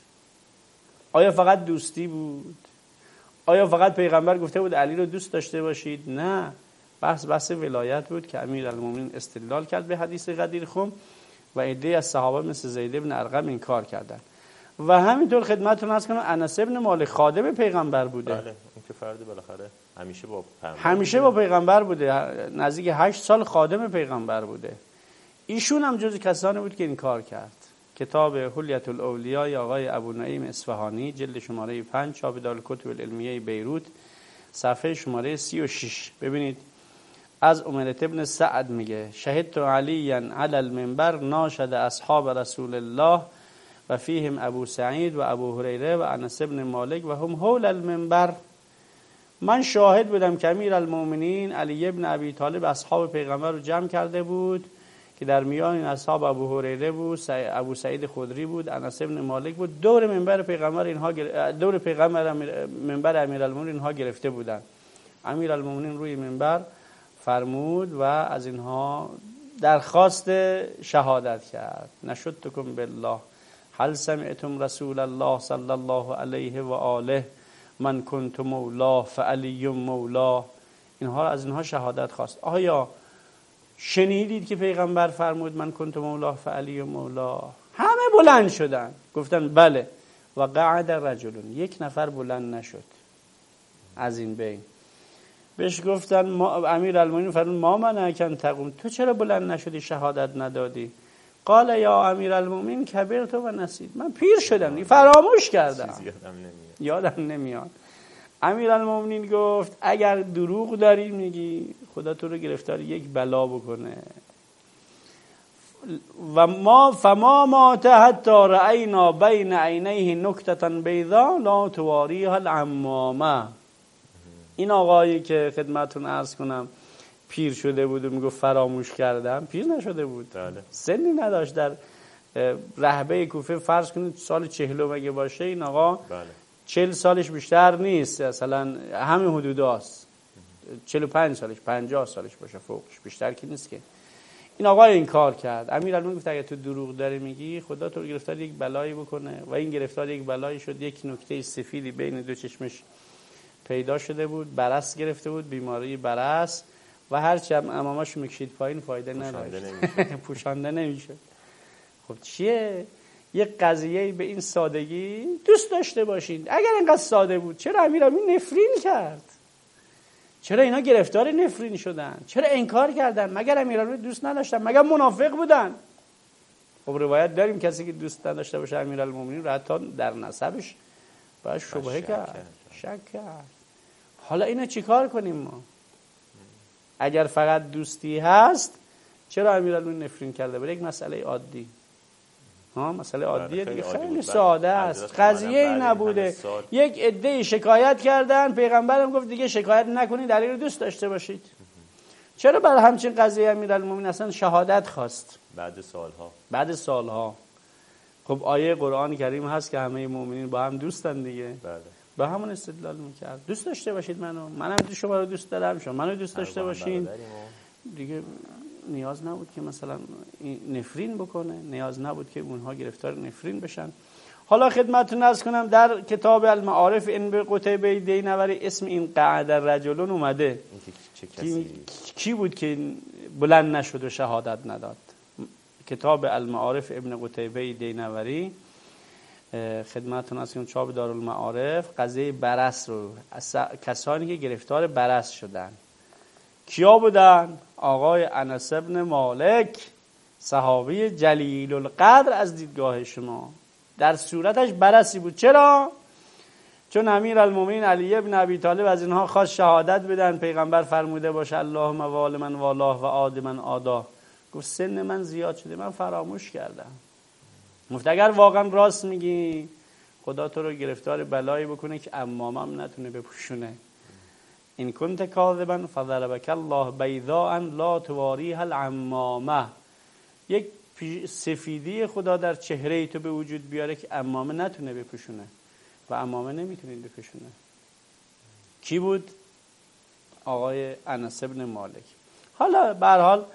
آیا فقط دوستی بود؟ آیا فقط پیغمبر گفته بود علی رو دوست داشته باشید؟ نه، بحث ولایت بود که امیرالمومنین استدلال کرد به حدیث غدیر خم و عده‌ای از صحابه مثل زید بن ارقم انکار کردن. و همینطور خدمتتون عرض کنم انس بن مالک خادم پیغمبر بوده. بله، اون که فرد بالاخره همیشه با پیغمبر بوده، نزدیک 8 سال خادم پیغمبر بوده. ایشون هم جز کسانی بود که انکار کرد. کتاب حلیت الاولیاء آقای ابو نعیم اصفهانی جلد شماره 5 چاپ دارالکتب العلمیه بیروت صفحه شماره 36 ببینید. از عمرت ابن سعد میگه شهدت علیاً علی المنبر ناشد اصحاب رسول الله و فیهم ابو سعید و ابو هریره و انس بن مالک و هم حول المنبر. من شاهد بودم که امیرالمومنین علی ابن ابی طالب اصحاب پیغمبر رو جمع کرده بود که در میان این اصحاب ابو هریره بود، ابو سعید خدری بود، انس بن مالک بود. دور منبر پیغمبر اینها دور پیغمبر منبر امیرالمومنین اینها گرفته بودند. امیرالمومنین روی منبر فرمود و از اینها درخواست شهادت کرد. نشدتکم بالله هل سمعتم رسول الله صلی الله علیه و آله من کنت مولا فعلی مولا. اینها از اینها شهادت خواست. آیا شنیدید که پیغمبر فرمود من کنت مولا فعلی مولا؟ همه بلند شدن گفتن بله. و قعد رجلون، یک نفر بلند نشد از این بین. بهش گفتن امیرالمومنین فرمود ما منعک ان تقوم، تو چرا بلند نشدی شهادت ندادی؟ قال یا امیرالمومنین کبرت و نسیت، من پیر شدم فراموش کردم یادم نمیاد. امیرالمومنین گفت اگر دروغ داری میگی خدا تو رو گرفتار یک بلا بکنه. و ما فما مات حتی رأینا بین عینیه نکتة بیضاء لا تواریها العمامه. این آقایی که خدمتتون عرض کنم پیر شده بود و میگفت فراموش کردم، پیر نشده بود، سنی نداشت. در رهبه کوفه فرض کنید سال 40 مگه باشه این آقا، 40 سالش بیشتر نیست، مثلا همین حدوداست، 45 سالش 50 سالش باشه، فوقش بیشتر که نیست که. این آقا این کار کرد. امیرالمومنین گفت اگه تو دروغ داری میگی خدا تو رو گرفتار یک بلایی بکنه. و این گرفتار یک بلایی شد. یک نکته سفیدی بین دو چشمش پیدا شده بود، برص گرفته بود، بیماری برص و هرچی هم اماماشو میکشید پایین فایده نداشت، پوشانده نمیشه. خب چیه؟ یک قضیه به این سادگی دوست داشته باشید. اگر اینقدر ساده بود چرا امیرالمومنین نفرین کرد؟ چرا اینا گرفتار نفرین شدن؟ چرا انکار کردن؟ مگر امیرالمومنین دوست نداشتن؟ مگر منافق بودن؟ خب روایت داریم کسی که دوست نداشته باشه امیرالمومنین رو حتی در نسبش باید شبهه کرد، شک کرد. حالا اینو چیکار کنیم ما؟ اگر فقط دوستی هست چرا امیرالمومنین نفرین کرده؟ برای یک مسئله عادی، مسئله عادیه دیگه، خیلی ساده است، قضیه ای نبوده. یک عده شکایت کردن، پیغمبرم گفت دیگه شکایت نکنید، علی رو دوست داشته باشید. چرا برای همچین قضیه امیرالمومنین اصلا شهادت خواست بعد سالها؟ خب آیه قرآن کریم هست که همه مؤمنین با هم دوستن دیگه. با همون استدلال میکرد دوست داشته باشید منم شما رو دوست دارم، شما منو دوست داشته باشین دیگه. نیاز نبود که مثلا نفرین بکنه، نیاز نبود که اونها گرفتار نفرین بشن. حالا خدمتتون عرض کنم در کتاب المعارف ابن قتیبه دینوری اسم این قعد رجلون اومده. کی بود که بلند نشد و شهادت نداد؟ کتاب المعارف ابن قتیبه دینوری خدمتتون عرض کنم چاپ دارالمعارف، قضیه برص رو، کسانی که گرفتار برص شدن کیا بودن؟ آقای انس بن مالک، صحابی جلیل القدر از دیدگاه شما، در صورتش برصی بود. چرا؟ چون امیرالمومنین علی بن ابی طالب از اینها خواست شهادت بدن. پیغمبر فرموده باشه اللهم وال من والاه و عاد من عادا. گفت سن من زیاد شده، من فراموش کردم. گفت اگر واقعا راست میگی خدا تو رو گرفتار بلایی بکنه که عمامم نتونه بپوشونه. این کنت کاذبا فضربک الله بیضاء لا تواریها العمامه. یک سفیدی خدا در چهره تو به وجود بیاره که عمامه نتونه بپوشونه و عمامه نمیتونه بپوشونه. کی بود؟ آقای انس بن مالک. حالا به هر حال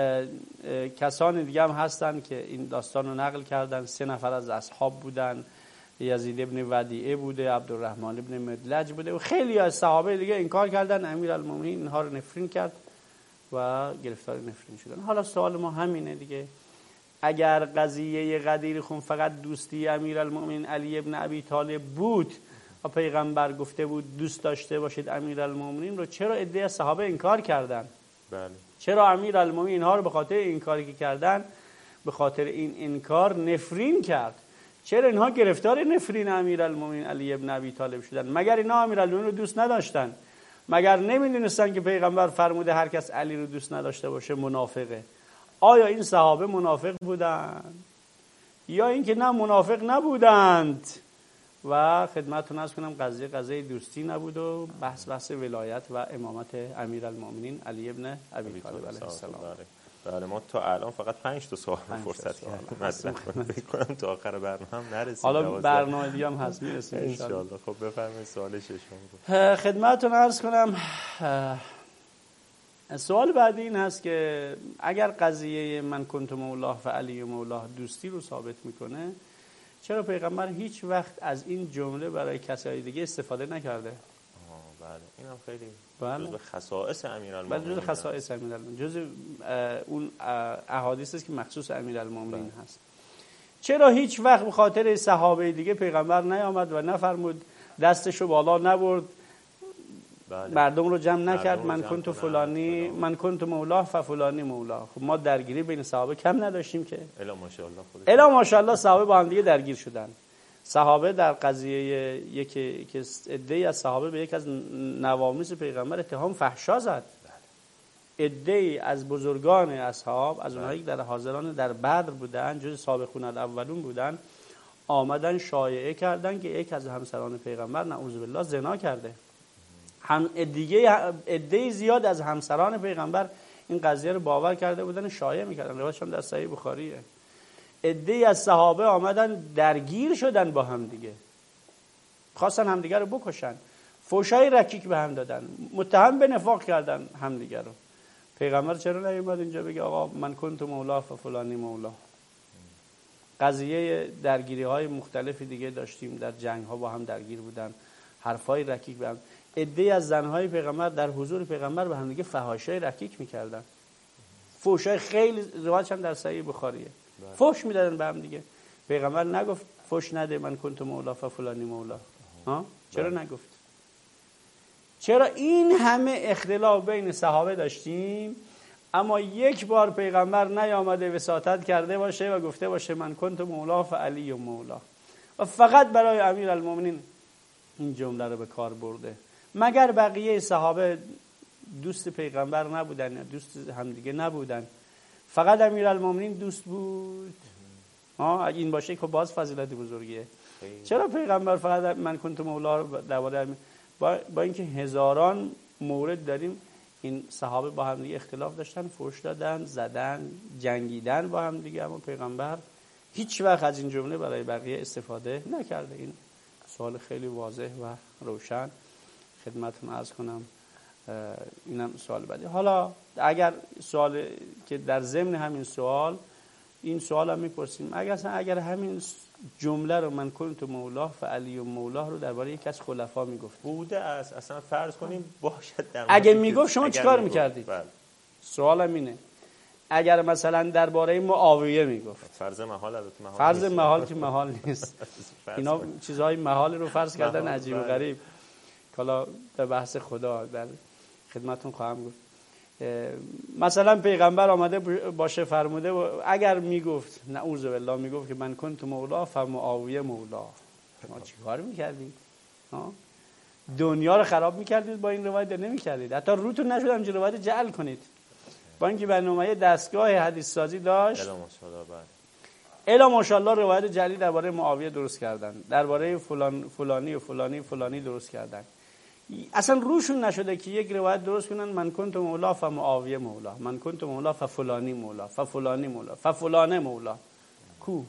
کسان دیگه هم هستن که این داستان رو نقل کردن. 3 نفر از اصحاب بودن، یزید ابن ودیعه بوده، عبدالرحمن ابن مدلج بوده و خیلی از صحابه دیگه انکار کردن. امیرالمومنین اینها رو نفرین کرد و گرفتار نفرین شدن. حالا سوال ما همینه دیگه، اگر قضیه غدیر خون فقط دوستی امیرالمومنین علی ابن ابی طالب بود و پیغمبر گفته بود دوست داشته باشید امیرالمومنین رو، چرا عده از صحابه انکار کردن؟ بله. چرا امیرالمومنین اینها رو به خاطر این کاری که کردن، به خاطر این انکار نفرین کرد؟ چرا اینها گرفتار نفرین امیرالمومنین علی ابن ابی طالب شدن؟ مگر اینا امیرالمومنین رو دوست نداشتن؟ مگر نمیدونستن که پیغمبر فرموده هر کس علی رو دوست نداشته باشه منافقه؟ آیا این صحابه منافق بودند یا اینکه نه منافق نبودند؟ و خدمتتون عرض کنم قضیه دوستی نبود و بحث ولایت و امامت امیرالمومنین علی ابن ابی طالب علیه السلام. بله ما تا الان فقط 5 تا سوال فرصت کردیم مطرح کنیم، فکر کنم تا آخر برنامه هم نرسیم. حالا برنامه دیگه هم هست میرسیم ان شاء الله. خب بفرمایید سوال ششم. خدمتتون عرض کنم سوال بعدی این هست که اگر قضیه من کنت مولاه و علی مولاه دوستی رو ثابت میکنه، چرا پیغمبر هیچ وقت از این جمله برای کسای دیگه استفاده نکرده؟ بله اینم خیلی جزء خصائص امیرالمومنین. جزء خصائص امیرالمومنین، جزء اون احادیث است که مخصوص امیرالمومنین هست. چرا هیچ وقت به خاطر صحابه دیگه پیغمبر نیامد و نفرمود، دستشو بالا نبرد، مردم رو جمع نکرد من کنت فلانی من کنت مولاه فلانی مولاه؟ خب ما درگیری بین صحابه کم نداشتیم که؟ الا ماشاءالله صحابه با هم دیگه درگیر شدن. صحابه در قضیه یک عده‌ای از صحابه به یک از نواميس پیغمبر اتهام فحشا زد. عده‌ای از بزرگان اصحاب، از اونهایی که در حاضران در بدر بودن، جز سابقون الاولون بودن، آمدن شایعه کردن که یک از همسران پیغمبر نعوذ بالله زنا کرده. هم عده‌ای زیاد از همسران پیغمبر این قضیه رو باور کرده بودن، شایعه می‌کردن. روایتش هم در صحیح بخاریه. عده‌ای از صحابه آمدن درگیر شدن با هم دیگه، خواستن همدیگه رو بکشن، فحشای رکیک به هم دادن، متهم به نفاق کردن همدیگه رو. پیغمبر چرا نیومد اینجا بگه آقا من کنت مولا فلانی مولا؟ قضیه درگیری‌های مختلف دیگه داشتیم، در جنگ‌ها با هم درگیر بودن، حرفای رکیک به هم. عده‌ای از زن‌های پیغمبر در حضور پیغمبر به هم دیگه فحاشای رکیک می‌کردن، فحشای خیلی، روایتش هم در صحیح بخاریه، فحش میدادن به هم دیگه. پیغمبر نگفت فحش نده من کنت مولا فلانی مولا؟ چرا نگفت؟ چرا این همه اختلاف بین صحابه داشتیم اما یک بار پیغمبر نیامده وساطت کرده باشه و گفته باشه من کنت مولا فعلی مولا، و فقط برای امیرالمومنین این جمله رو به کار برده؟ مگر بقیه صحابه دوست پیغمبر نبودن یا دوست همدیگه نبودن؟ فقط امیرالمومنین دوست بود؟ اگه این باشه که باز فضیلت بزرگیه. چرا پیغمبر فقط من کنت مولا درباره با اینکه هزاران مورد داریم این صحابه با هم دیگه اختلاف داشتن، فحش دادن، زدن، جنگیدن با هم دیگه، اما پیغمبر هیچ وقت از این جمله برای بقیه استفاده نکرده؟ این سوال خیلی واضح و روشن خدمتتون عرض کنم. اینم سوال بعدی. حالا اگر سوال که در ضمن همین سوال این سوال هم میپرسیم، اگر همین جمله رو من کنت مولاه فعلی و مولاه رو درباره یک از خلفا میگفت بوده است، اصلا فرض کنیم باشد در اگه میگفت شما چیکار میکردید؟ سوالم اینه اگر مثلا درباره معاویه میگفت، فرض محال فرض محال که محال نیست اینا چیزهای محال رو فرض کردن عجیب و غریب. حالا در بحث خدا در خدمتون خواهم گفت. مثلا پیغمبر آمده باشه فرموده اگر میگفت نعوذ بالله میگفت که من کنت مولا فمعاویه مولا، شما چی کار میکردید؟ دنیا رو خراب میکردید با این روایت؟ نمیکردید. حتی روتون نشد همچین روایت جعل کنید، با اینکه بنی امیه دستگاه حدیث سازی داشت. الا ماشاءالله روایت جعلی درباره معاویه درست کردن، درباره فلانی و فلانی فلانی درست کردن. اصلا روشون نشده که یک روایت درست کنن من کنت مولا فمعاویه مولا، من کنت مولا ففلانی مولا، ففلانی مولا، ففلانه مولا. کو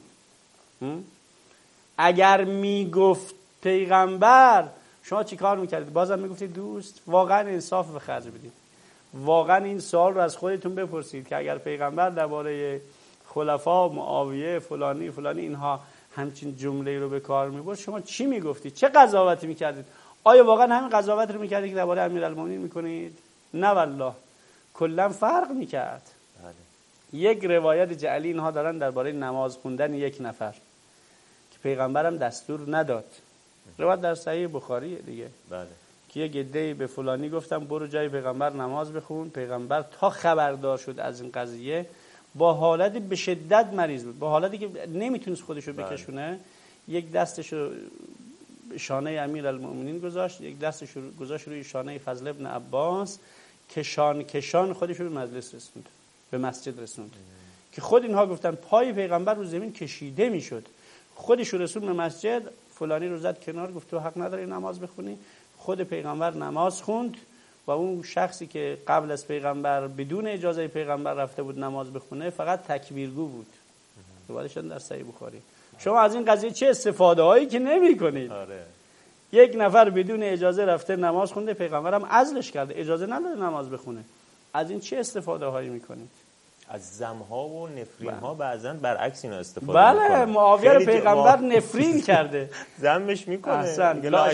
اگر میگفت پیغمبر شما چی کار میکردید؟ بازم میگفتید دوست؟ واقعا انصاف به خرج بدید. واقعا این سوال رو از خودتون بپرسید که اگر پیغمبر درباره خلفا معاویه فلانی فلانی اینها همچین جمله رو به کار میبرد شما چی میگفتید؟ چه قضاوتی میکردید؟ آیا واقعا همین قضاوت رو میکردید که درباره امیرالمومنین میکنید؟ نه والله، کلا فرق میکرد. یک روایت جعلی اینها دارن درباره نماز خوندن یک نفر که پیغمبرم دستور نداد. روایت در صحیح بخاری دیگه. بله. که یک عده‌ای به فلانی گفتم برو جای پیغمبر نماز بخون. پیغمبر تا خبردار شد از این قضیه با حالت به شدت مریض بود، با حالتی که نمیتونست خودش رو بکشونه. یک دستش رو شانه امیرالمومنین گذاشت، یک دستش رو گذاشت روی شانه فضل ابن عباس، کشان خودش رو به مجلس رسوند، به مسجد رسوند. که خود اینها گفتن پای پیغمبر رو زمین کشیده میشد، خودش رو رسوند به مسجد. فلانی رو زد کنار گفت تو حق نداری نماز بخونی. خود پیغمبر نماز خوند و اون شخصی که قبل از پیغمبر بدون اجازه پیغمبر رفته بود نماز بخونه فقط تکبیرگو بود. روایتشون در صحیح بخاری. شما از این قضیه چه استفاده هایی که نمی کنید؟ آره. یک نفر بدون اجازه رفته نماز خونده، پیغمبر هم عزلش کرده، اجازه نداره نماز بخونه. از این چه استفاده هایی می کنید؟ از زمها و نفرین ها بعضن برعکس اینا استفاده میکنه. بله، معاویه رو پیغمبر نفرین کرده، زمش میکنه. احسن لا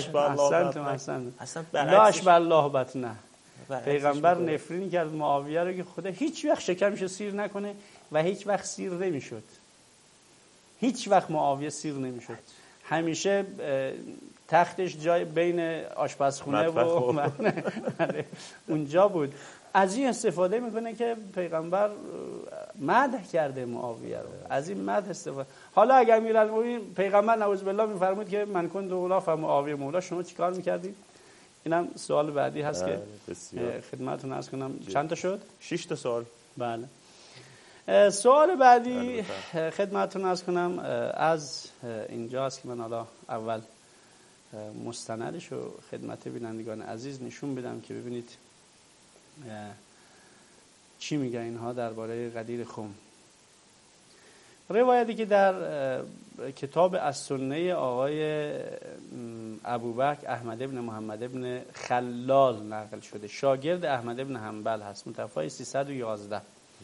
اشبه الله بطنه. پیغمبر نفرین کرد معاویه رو که خدا هیچ وقت شکمش سیر نکنه و هیچ وقت سیر نمیشد. هیچ وقت معاویه سیر نمیشد. همیشه تختش جای بین آشپزخونه و اونجا بود. از این استفاده میکنه که پیغمبر مدح کرده معاویه رو، از این مدح استفاده. حالا اگر امیرالمومنین پیغمبر نعوذ بالله میفرمود که من کنت مولا فمعاویه مولا، شما چیکار میکردید؟ اینم سوال بعدی هست که خدمتتون عرض کنم. چند تا شد؟ 6 تا سوال. بله. سوال بعدی خدمتتون عرض کنم از اینجا است که من حالا اول مستندش رو خدمت بینندگان عزیز نشون بدم که ببینید چی میگن اینها درباره غدیر خم. روایتی که در کتاب السنه آقای ابوبکر احمد ابن محمد ابن خلال نقل شده، شاگرد احمد ابن حنبل هست، متوفی 311.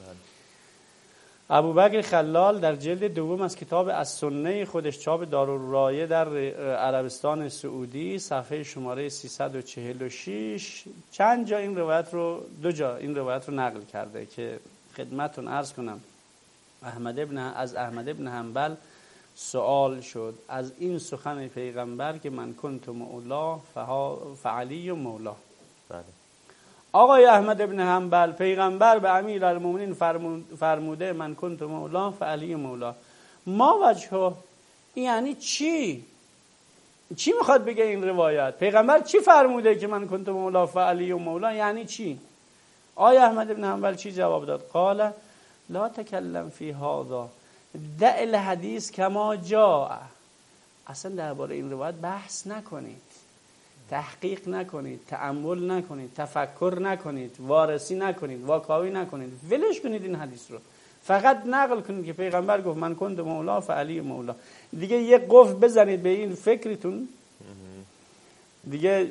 ابوبکر خلال در جلد دوم از کتاب السنه خودش، چاپ دارالرایه در عربستان سعودی، صفحه شماره 346 چند جا این روایت رو، 2 جا این روایت رو نقل کرده که خدمتتون عرض کنم. از احمد ابن حنبل سوال شد از این سخن پیغمبر که من کنت مولا فعلی و مولا. بله. آقای احمد ابن حنبل، پیغمبر به امیرالمومنین فرموده من کنت مولا فعلی مولا، ما وجهه، یعنی چی میخواد بگه این روایت؟ پیغمبر چی فرموده که من کنت مولا فعلی مولا، یعنی چی؟ آقای احمد ابن حنبل چی جواب داد؟ قال لا تکلم فی هذا، دع الحدیث کما جاء. اصلا درباره این روایت بحث نکنید، تحقیق نکنید، تأمل نکنید، تفکر نکنید، وارسی نکنید، واکاوی نکنید، ولش کنید این حدیث رو، فقط نقل کنید که پیغمبر گفت من کنت مولا فعلی مولا. دیگه یه قفل بزنید به این فکرتون دیگه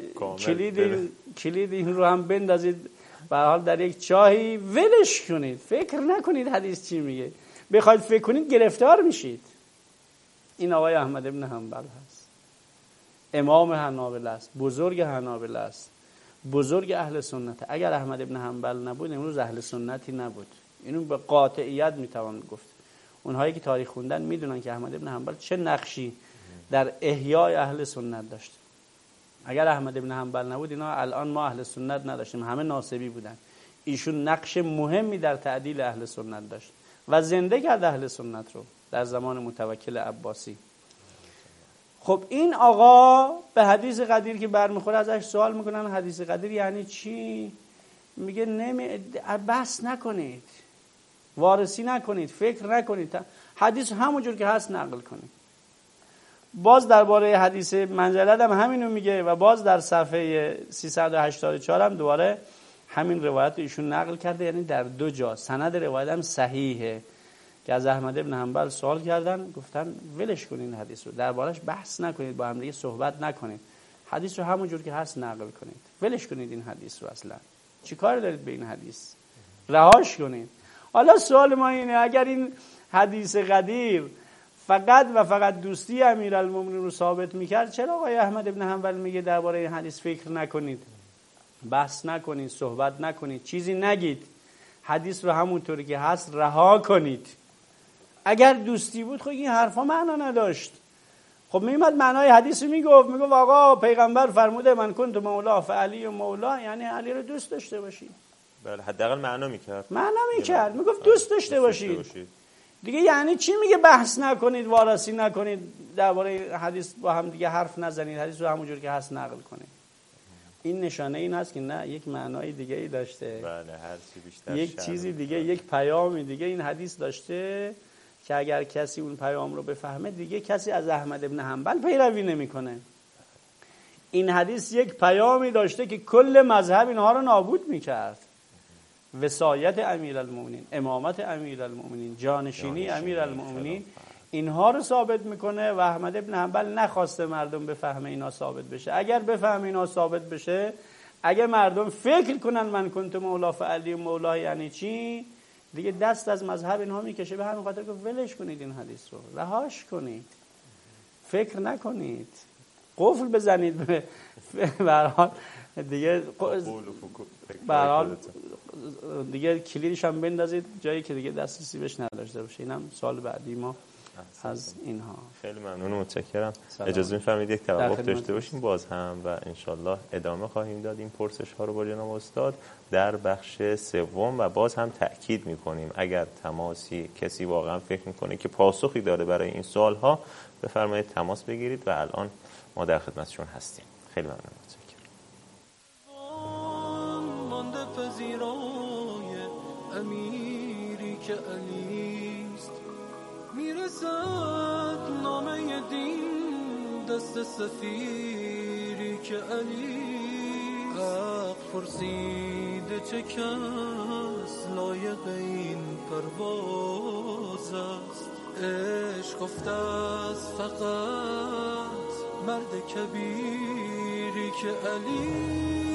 کلید این رو هم بندازید به هر حال در یک چاهی ولش کنید، فکر نکنید حدیث چی میگه. بخواید فکر کنید گرفتار میشید. این آقای احمد ابن حنبل هست، امام حنابلة است، بزرگ حنابلة است، بزرگ اهل سنت. اگر احمد ابن حنبل نبود امروز اهل سنتی نبود. اینو به قاطعیت میتوان گفت. اونهایی که تاریخ خوندن میدونن که احمد ابن حنبل چه نقشی در احیای اهل سنت داشت. اگر احمد ابن حنبل نبود اینا الان ما اهل سنت نداشتیم، همه ناصبی بودن. ایشون نقش مهمی در تعدیل اهل سنت داشت و زنده کرد اهل سنت رو در زمان متوکل عباسی. خب این آقا به حدیث قدیر که برمیخوره ازش سوال میکنن حدیث قدیر یعنی چی؟ میگه بحث نکنید، وارسی نکنید، فکر نکنید، حدیث همونجور که هست نقل کنید. باز درباره حدیث منزلت هم همینو میگه و باز در صفحه 384 هم دوباره همین روایت ایشون نقل کرده، یعنی در دو جا. سند روایت هم صحیحه که از احمد ابن حنبل سوال کردن، گفتن ولش کنین حدیث رو، دربارش بحث نکنید، با هم دیگه صحبت نکنید، حدیث رو همونجور که هست نقل کنید، ولش کنید این حدیث رو، اصلا چی کار دارید به این حدیث، رهاش کنید. حالا سوال ما اینه اگر این حدیث قدیر فقط و فقط دوستی امیرالمومنین رو ثابت میکرد، چرا آقای احمد ابن حنبل میگه درباره این حدیث فکر نکنید، بحث نکنید، صحبت نکنید، چیزی نگید، حدیث رو همونطوری که هست رها کنید؟ اگر دوستی بود خب این حرفا معنا نداشت. خب میومد معنای حدیث رو میگفت آقا پیغمبر فرموده من کنت مولا فعلی و مولا، یعنی علی رو دوست داشته باشید. بله حداقل معنا میکرد، میگفت دوست داشته باشید. دیگه یعنی چی میگه بحث نکنید، وارسی نکنید، درباره حدیث با هم دیگه حرف نزنید، حدیث رو همونجور که هست نقل کنید؟ این نشانه این هست که نه، یک معنای دیگه ای داشته. بله هر چی بیشتر یک چیزی دیگه، یک پیامی دیگه این حدیث داشته که اگر کسی اون پیام رو بفهمه دیگه کسی از احمد ابن حنبل پیروی نمیکنه. این حدیث یک پیامی داشته که کل مذهب اینها رو نابود میکرد. وصایت امیرالمومنین، امامت امیرالمومنین، جانشینی امیرالمومنین، اینها رو ثابت میکنه و احمد ابن حنبل نخواسته مردم بفهمه اینا ثابت بشه. اگر بفهمه اینا ثابت بشه، اگر مردم فکر کنن من کنت مولا فعلی مولا یعنی چی، دیگه دست از مذهب اینها میکشه. به همین خاطر که ولش کنید این حدیث رو، رهاش کنید، فکر نکنید، قفل بزنید به هر حال دیگه، به هر حال دیگه کلیدش هم بندازید جایی که دیگه دسترسی بهش نداشته باشه. اینم سال بعدی ما از اینها. خیلی ممنون و متشکرم. اجازه می‌فرمایید یک توقف داشته باشیم باز هم و انشالله ادامه خواهیم داد این پرسش ها رو با جناب استاد در بخش سوم و باز هم تأکید می‌کنیم اگر تماسی کسی واقعا فکر می‌کنه که پاسخی داره برای این سوال ها بفرمایید تماس بگیرید و الان ما در خدمتشون هستیم. خیلی ممنون. امیری که علیست میرسد نامه دین دست سفیری که علیست. حق پرسیده چه کس لایق این پرواز است. عشق گفته است فقط مرد کبیری که علیست.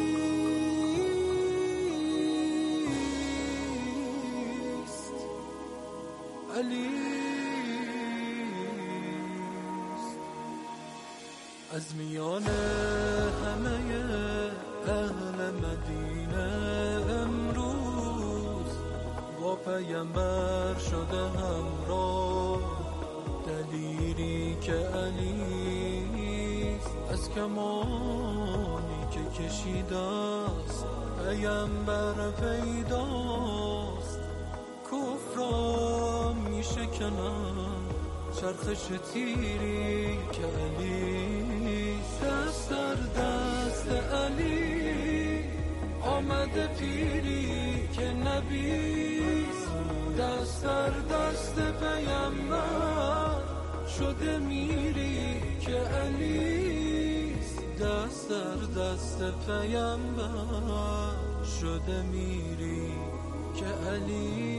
از میان همه اهل مدینه امروز با پیامبر شده همراه دلیری که علیست. از کمانی که کشیده است پیامبر پیداست. کفران میشه کنم چرخش تیری که علی، دست در دست علی آمده پیری که نبیست. دست در دست پیامبر شده میری که علیست. دست در دست پیامبر شده میری که علی.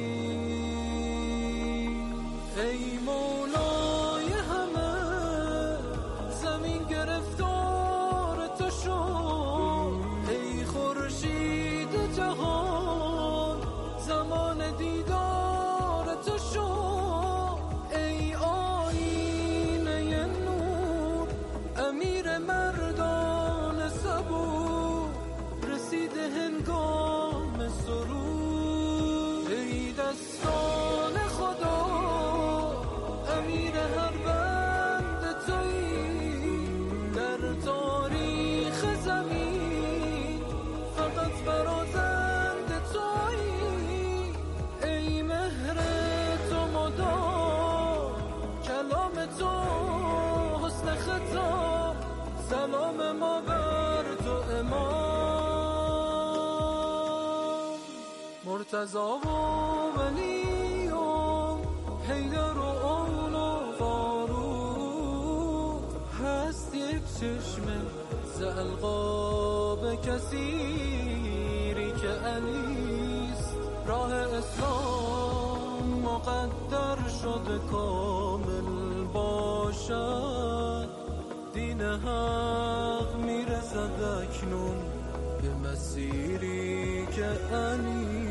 ای مولای همه زمین گرفتار سلام ما بر تو امام، مرتضی و ولی و حیدر و اول و فاروق، هست یک چشمه ز القاب کثیری که علیست، راه اسلام مقدر شده کامل باشد، دین حق میرسد اکنون به مسیری که علی،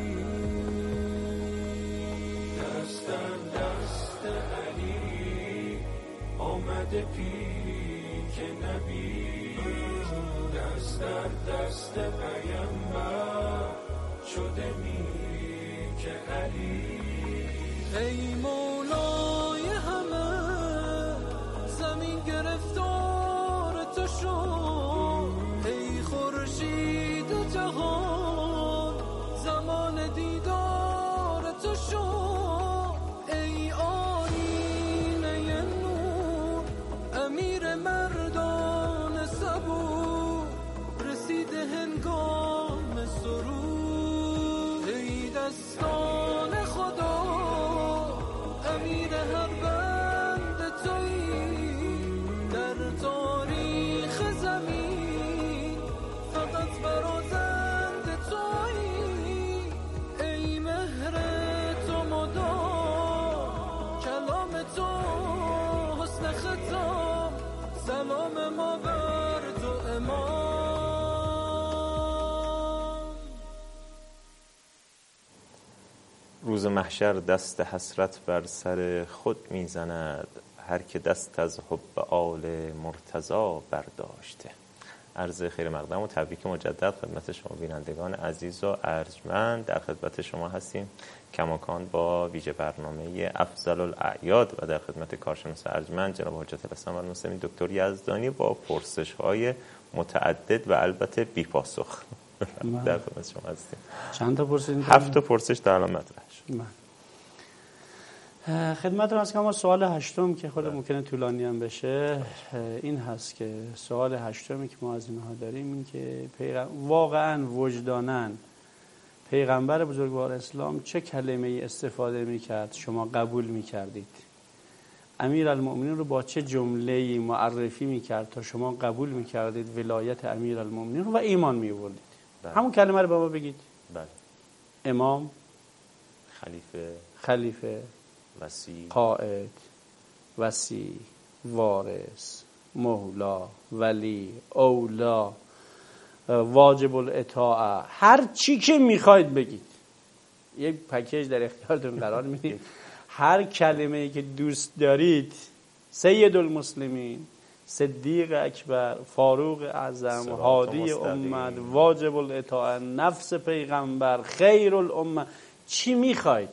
دست در دست علی آمده پیری که نبی، دست در دست پیامبر شده میری که علی. ای مولای همه زمین گرفتار تو شد، ای خورشید جهان زمان دیدار تو شد، ای آینه نور امیر مردان صبور، رسیده هنگام سرود، ای دستان خدا امیر هر بند تویی، در تاریخ زمین فقط برازنده تویی، ای مهر تو مدام کلام تو حسن ختام، سلام ما بر تو امام. روز محشر دست حسرت بر سر خود میزند، هر که دست از حب آل مرتضی برداشته. عرض خیر مقدم و تبریک مجدد خدمت شما بینندگان عزیز و ارجمند. در خدمت شما هستیم کماکان با ویژه برنامه افضل الاعیاد و در خدمت کارشناس ارجمند جناب حجت الاسلام المسلمین دکتر یزدانی با پرسش‌های متعدد و البته بی پاسخ. در خدمت شما هستیم. چند تا پرسش؟ 7 تا پرسش در الان مطرح شد. خدمتتون هست که ما سوال هشتم که خود ممکنه طولانی هم بشه این هست که سوال هشتمی که ما از اینها داریم این که واقعا وجداناً پیغمبر بزرگوار اسلام چه کلمه‌ای استفاده می‌کرد شما قبول می‌کردید؟ امیرالمؤمنین رو با چه جمله‌ای معرفی می‌کرد تا شما قبول می‌کردید ولایت امیرالمؤمنین رو و ایمان می‌آوردید؟ همون کلمه رو به ما بگید. بله. امام، خلیفه، وصی، قائد، وصی، وارث، مولا، ولی، اولا، واجب الاطاعه، هر چی که میخواید بگید. یک پکیج در اختیارتون قرار میدید. هر کلمه‌ای که دوست دارید، سید المسلمین، صدیق اکبر، فاروق اعظم، هادی امت، واجب الاطاعه، نفس پیغمبر، خیر الامه، چی میخواید؟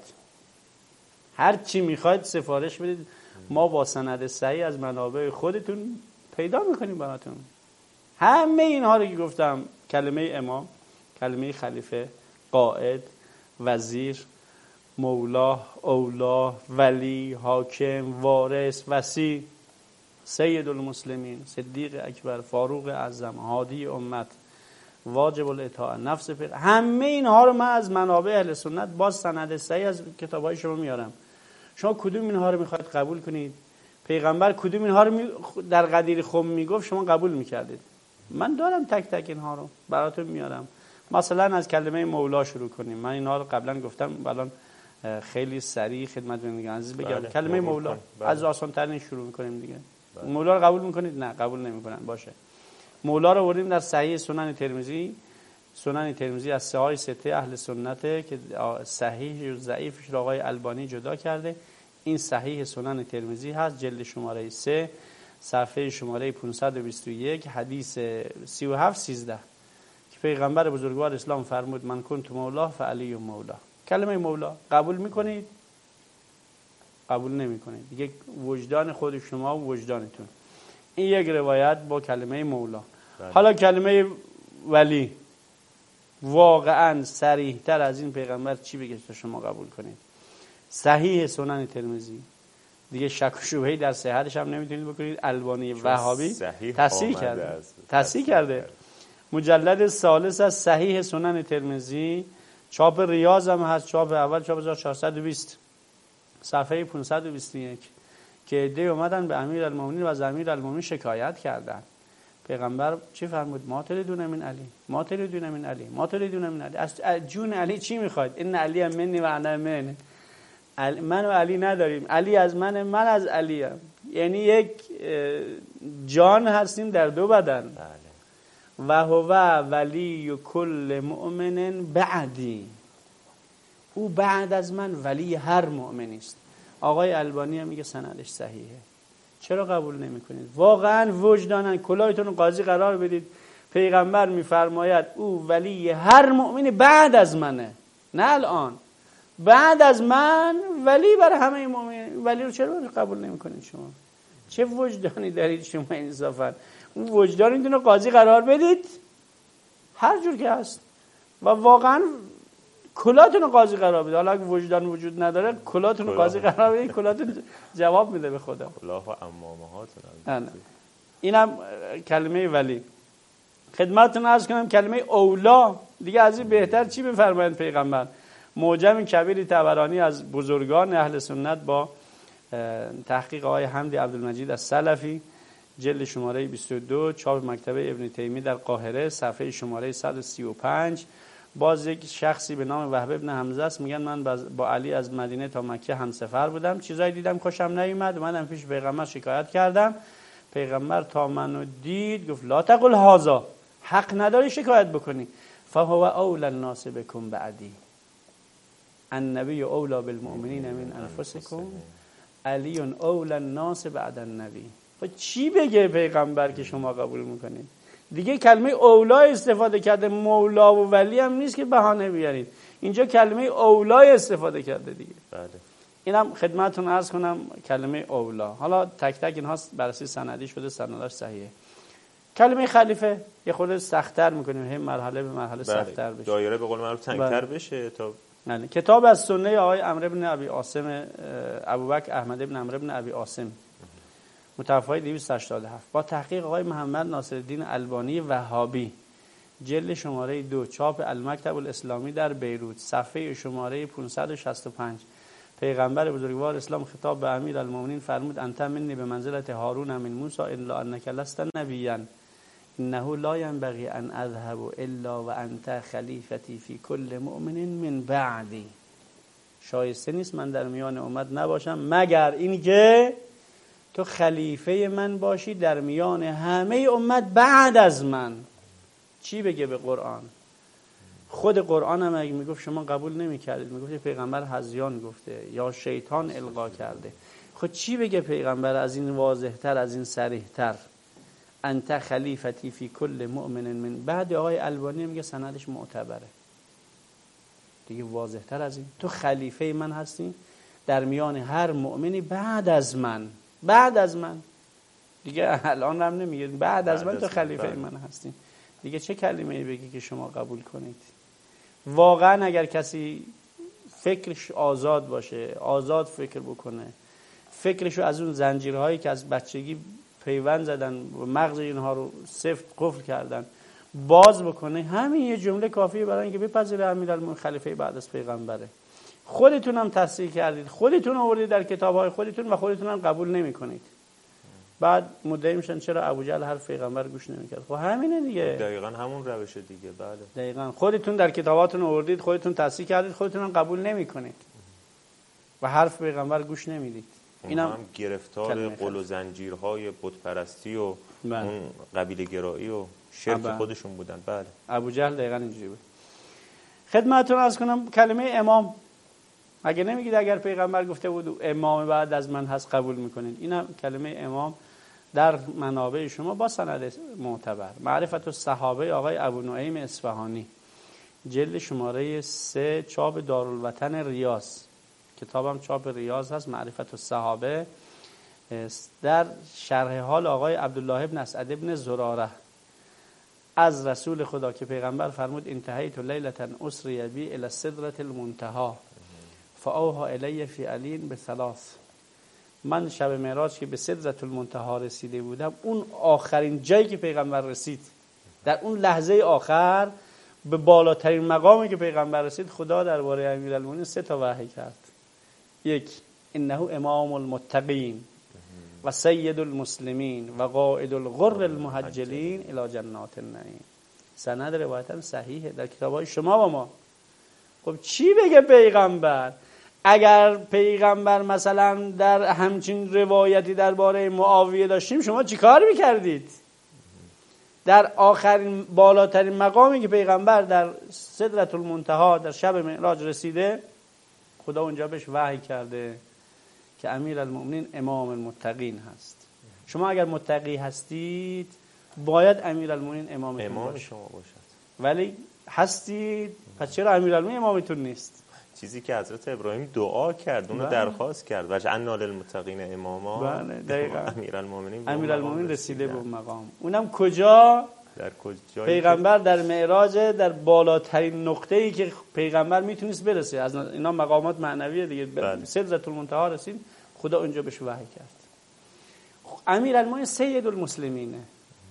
هر چی میخواید سفارش بدید، ما با سند صحیح از منابع خودتون پیدا میکنیم براتون. همه اینها رو که گفتم، کلمه امام، کلمه خلیفه، قائد، وزیر، مولا، اولا، ولی، حاکم، وارث، وصی، سید المسلمین، صدیق اکبر، فاروق اعظم، هادی امت، واجب الاطاعه، نفس پیغمبر، همه اینها رو من از منابع اهل سنت با سند صحیح از کتاب‌های شما میارم. شما کدوم اینها رو میخواید قبول کنید؟ پیغمبر کدوم اینها رو در غدیر خم میگفت شما قبول میکردید؟ من دارم تک تک اینها رو براتون میارم. مثلا از کلمه مولا شروع کنیم. من اینها رو قبلا گفتم، الان خیلی سریع خدمت بینندگان عزیز بگم. کلمه مولا از آسان ترین شروع میکنیم دیگه. مولا رو قبول میکنید؟ نه قبول نمیکنن. باشه. مولا رو آوردیم در صحیح سنن ترمذی. سنن ترمذی از صحاح سته اهل سنته که صحیح و ضعیفش رو آقای البانی جدا کرده. این صحیح سنن ترمذی هست، جلد شماره 3 صفحه شماره 521 حدیث 3713 که پیغمبر بزرگوار اسلام فرمود من کنت مولا فعلی مولا. کلمه مولا قبول میکنید؟ قبول نمیکنید. دیگه وجدان خود شما و وجدانتون. این یک روایت با کلمه مولا. حالا کلمه ولی واقعا صریح تر از این پیغمبر چی بگه تا شما قبول کنید؟ صحیح سنن ترمذی دیگه شک و شبهه‌ای در صحتش هم نمیتونید بکنید. البانی وهابی تصحیح کرده. مجلد ثالث از صحیح سنن ترمذی، چاپ ریاض هم هست، چاپ اول چاپ 1420 صفحه 521 که عده اومدن به امیرالمومنین و از امیرالمومنین شکایت کردن. پیغمبر چی فرمود؟ ما تريدون من علی، ما تريدون من علی، ما تريدون من علی. از جون علی چی میخواید؟ ان علی منی و انا منه. من و علی نداریم، علی از من، من از علی ام. یعنی یک جان هستیم در دو بدن. و هو ولی کل مؤمن بعدی، او بعد از من ولی هر مؤمنی است. آقای البانی هم میگه سندش صحیحه. چرا قبول نمیکنید؟ واقعا وجدانن کلاهتون رو قاضی قرار بدید. پیغمبر میفرماید او ولی هر مؤمنی بعد از منه، نه الان، بعد از من ولی برای همه مؤمنین. ولی رو چرا قبول نمیکنید شما؟ چه وجدانی دارید شما انصافا؟ اون وجدانتون رو قاضی قرار بدید هر جور که هست و واقعا کلاتون رو قاضی قرار بدید. حالا اگه وجدان وجود نداره کلاتون رو قاضی قرار بدید، کلاتون جواب میده به خدا. کلاه و عمامه‌هاتون. اینم کلمه ولی. خدمتتون عرض کنم کلمه اولا دیگه از این بهتر چی بفرمایند پیغمبر؟ معجم کبیر طبرانی از بزرگان اهل سنت با تحقیق آقای حمدی عبدالمجید از سلفی، جلد شماره 22، چاپ مکتبه ابن تیمی در قاهره، صفحه شماره 135. باز یک شخصی به نام وهب ابن حمزه است، میگن من با علی از مدینه تا مکه همسفر بودم، چیزایی دیدم خوشم نیومد، اومدم پیش پیغمبر شکایت کردم. پیغمبر تا منو دید گفت لا تقل هذا، حق نداری شکایت بکنی. فهو اولی الناس بکم بعدی، النبی اولی بالمؤمنین من انفسکم، علی اولی الناس بعد النبی. و چی بگه پیغمبر که شما قبول میکنید؟ دیگه کلمه اولا استفاده کرده، مولا و ولی هم نیست که بهانه بیارید. اینجا کلمه اولا استفاده کرده دیگه. بله. اینم خدمتتون عرض کنم کلمه اولا. حالا تک تک اینها بررسی سندی شده، سنداش صحیحه. کلمه خلیفه یه خورده سخت‌تر می‌کنیم، هم مرحله به مرحله سخت‌تر بشه، دایره به قول معروف تنگ‌تر بشه تا نه. کتاب از سنه آقای عمرو بن ابی عاصم، ابوبکر احمد بن عمرو بن ابی عاصم، متوفی 287 با تحقیق آقای محمد ناصرالدین البانی وهابی، جلد شماره 2، چاپ المکتب الاسلامی در بیروت، صفحه شماره 565. پیغمبر بزرگوار اسلام خطاب به امیرالمومنین فرمود انت منی به منزلت هارون من موسی الا انک لست نبیا انه لا ينبغي ان اذهب الا وانت خلیفتی فی کل مؤمن من بعدی. شایسته نیست من در میان امت نباشم مگر اینکه تو خلیفه من باشی در میان همه امت بعد از من. چی بگه به قرآن؟ خود قرآن هم اگه میگفت شما قبول نمی‌کردید، میگفت پیغمبر هذیان گفته یا شیطان القا کرده. خود چی بگه پیغمبر از این واضح‌تر، از این صریح‌تر؟ انت خلیفتی فی کل مؤمن من بعد. آقای البانی میگه سندش معتبره دیگه، واضح‌تر از این. تو خلیفه من هستی در میان هر مؤمنی بعد از من. بعد از من دیگه، الان هم نمیگه بعد از من تو خلیفه من هستی دیگه. چه کلمه‌ای بگی که شما قبول کنید؟ واقعا اگر کسی فکرش آزاد باشه، آزاد فکر بکنه، فکرشو از اون زنجیرهایی که از بچگی پیوند زدن و مغز اینها رو سفت قفل کردن باز بکنه، همین یه جمله کافیه برای اینکه بپذیره امیرالمومنین خلیفه بعد از پیغمبره. خودتون هم تصحیح کردید، خودتون آوردید در کتاب‌های خودتون و خودتون هم قبول نمی‌کنید. بعد مدعی میشن چرا ابوجهل حرف پیغمبر گوش نمی‌کرد. خب همینه دیگه، دقیقاً همون روشه دیگه. بله دقیقاً خودتون در کتاباتون آوردید، خودتون تصحیح کردید، خودتون هم قبول نمی‌کنید و حرف پیغمبر گوش نمیدید. اینا هم گرفتار قل و زنجیرهای بت پرستی و اون قبیله گرایی و شرک خودشون بودن. بله ابوجهل دقیقاً اینجوری بود. خدمتتون عرض کنم کلمه امام، اگه نمیگید اگر پیغمبر گفته بود امام بعد از من هست قبول میکنید. اینم کلمه امام در منابع شما با سند معتبر. معرفت الصحابه آقای ابو نعیم اصفهانی، جلد شماره 3، چاپ دارالوطن ریاض، کتابم چاپ ریاض هست. معرفت الصحابه در شرح حال آقای عبدالله ابن اسعد ابن زراره از رسول خدا که پیغمبر فرمود انتهیت لیلة اسری بی الی السدرة المنتهى فاوحی الی فی علی بثلاث. من شب معراج که به سدرة المنتهی رسیده بودم، اون آخرین جایی که پیغمبر رسید، در اون لحظه آخر به بالاترین مقامی که پیغمبر رسید، خدا درباره امیرالمومنین 3 تا وحی کرد. 1 انه امام المتقین و سید المسلمین و قائد الغر المحجلین الی جنات النعیم. سند روایتا صحیحه در کتاب‌های شما و ما. خب چی بگه پیغمبر؟ اگر پیغمبر مثلا در همچین روایتی درباره معاویه داشتیم، شما چی کار میکردید؟ در آخرین بالاترین مقامی که پیغمبر در سدرة المنتهی در شب معراج رسیده، خدا اونجا بهش وحی کرده که امیرالمؤمنین امام المتقین هست. شما اگر متقی هستید باید امیرالمؤمنین امام شما باشد، ولی هستید، پس چرا امیرالمؤمنین امامتون نیست؟ چیزی که حضرت ابراهیم دعا کرد، اونو درخواست کرد، وجعلنا للمتقین اماما. بله دقیقاً. امیرالمؤمنین رسیده به مقام. اونم کجا؟ در کجا؟ پیغمبر در معراج، در بالاترین نقطه‌ای که پیغمبر میتونست برسه. از اینا مقامات معنویه دیگه. بله. سدرة المنتهی رسید، خدا اونجا بهش وحی کرد. امیرالمؤمنین سید المسلمینه،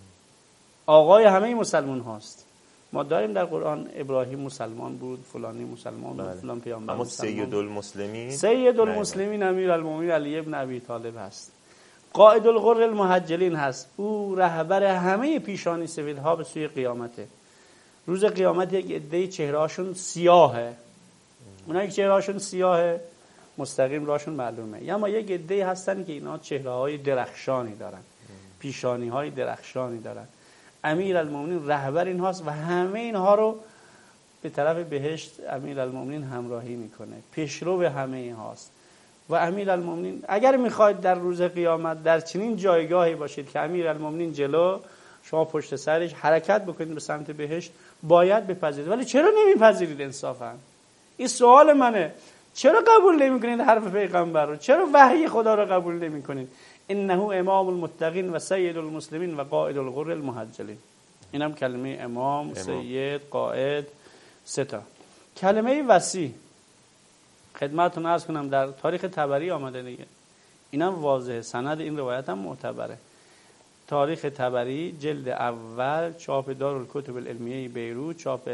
آقای همه مسلمان هاست. ما داریم در قرآن ابراهیم مسلمان بود، فلانی مسلمان بود، فلان پیامبر اما مسلمان. سید المسلمین امیرالمؤمنین علی ابن ابی طالب هست. قائد الغر المحجلین هست. او رهبر همه پیشانی سفیدها به سوی قیامته. روز قیامت یک عده چهرهاشون سیاهه. اونایی که چهرهاشون سیاهه مستقیم راشون معلومه. اما یک عده هستن که اینا چهره‌های درخشانی دارن، پیشانی‌های درخشانی دارن. امیرالمؤمنین رهبر اینهاست و همه اینها رو به طرف بهشت امیرالمؤمنین همراهی میکنه، پیشرو به همه اینهاست. و امیرالمؤمنین اگر میخواید در روز قیامت در چنین جایگاهی باشید که امیرالمؤمنین جلو، شما پشت سرش حرکت بکنید به سمت بهشت، باید بپذیرید. ولی چرا نمیپذیرید انصافا؟ این سوال منه. چرا قبول نمیکنید حرف پیغمبر رو؟ چرا وحی خدا رو قبول نمیکنید؟ انه امام المتقین و سید المسلمین و قائد الغر المحجلین. اینم کلمه امام، سید، قائد، 3 تا. کلمه وصی خدمتتون عرض کنم در تاریخ طبری آمده دیگه. اینم واضحه، سند این روایت هم معتبره. تاریخ طبری جلد اول، چاپ دارالکتب العلمیه بیروت، چاپ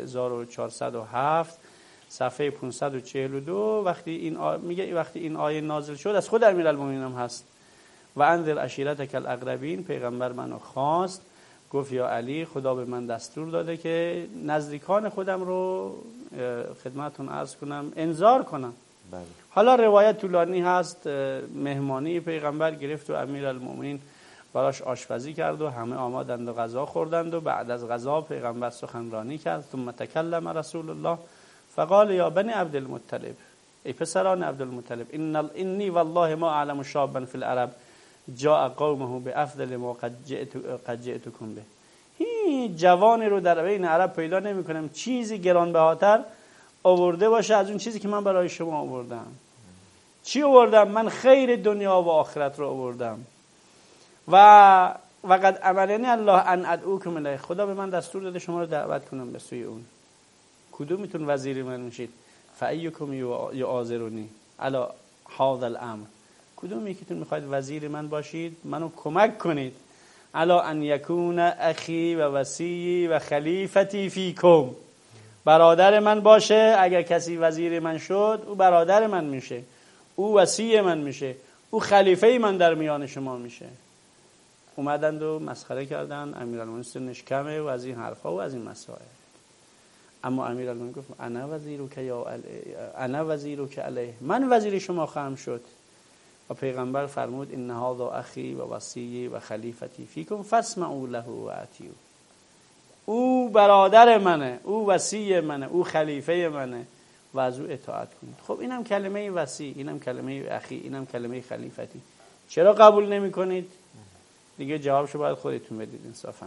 1407، صفحه 542. میگه وقتی این آیه نازل شد، از خود امیرالمؤمنین هم هست. و انذر عشیرتک الاقربین، پیغمبر منو خواست، گفت یا علی خدا به من دستور داده که نزدیکان خودم رو خدمتتون عرض کنم، انذار کنم. بله. حالا روایت طولانی هست، مهمانی پیغمبر گرفت و امیرالمؤمنین براش آشپزی کرد و همه آمدند و غذا خوردند و بعد از غذا پیغمبر سخنرانی کرد. ثم تکلم رسول الله فقال یا بنی عبدالمطلب، ای پسران عبدالمطلب، انی والله ما اعلم شابا فی العرب جاء قومه بافضل ما قد جئتكم به. هیچ جوانی رو در بین عرب پیدا نمی‌کنم چیزی گرانبهاتر آورده باشه از اون چیزی که من برای شما آوردم. چی آوردم؟ من خیر دنیا و آخرت رو آوردم. و قد امرنی الله ان ادعوکم الیه، خدا به من دستور داده شما رو دعوت کنم به سوی اون. کدومتون وزیر من میشید؟ فایکم یعاذرونی علی هذا الامر، کدوم یکیتون میخواید وزیر من باشید، منو کمک کنید، علی ان یکون اخی و وصی و خلیفتی فیکم، برادر من باشه. اگر کسی وزیر من شد، او برادر من میشه، او وصی من میشه، او خلیفه من در میان شما میشه. اومدند و مسخره کردن امیرالمؤمنین سنش کمه و از این حرفا و از این مسائل. اما امیرالمؤمنین گفت انا وزیرک علیه، من وزیر شما خواهم شد. و پیغمبر فرمود ان هذا اخی و وصی و خلیفتی فیکم فاسمعوا له و اطیعوا، او برادر منه، او وصی منه، او خلیفه منه و از او اطاعت کنید. خب اینم کلمه وصی، اینم کلمه اخی، اینم کلمه خلیفتی. چرا قبول نمی کنید؟ دیگه جوابشو باید خودتون بدید انصافا.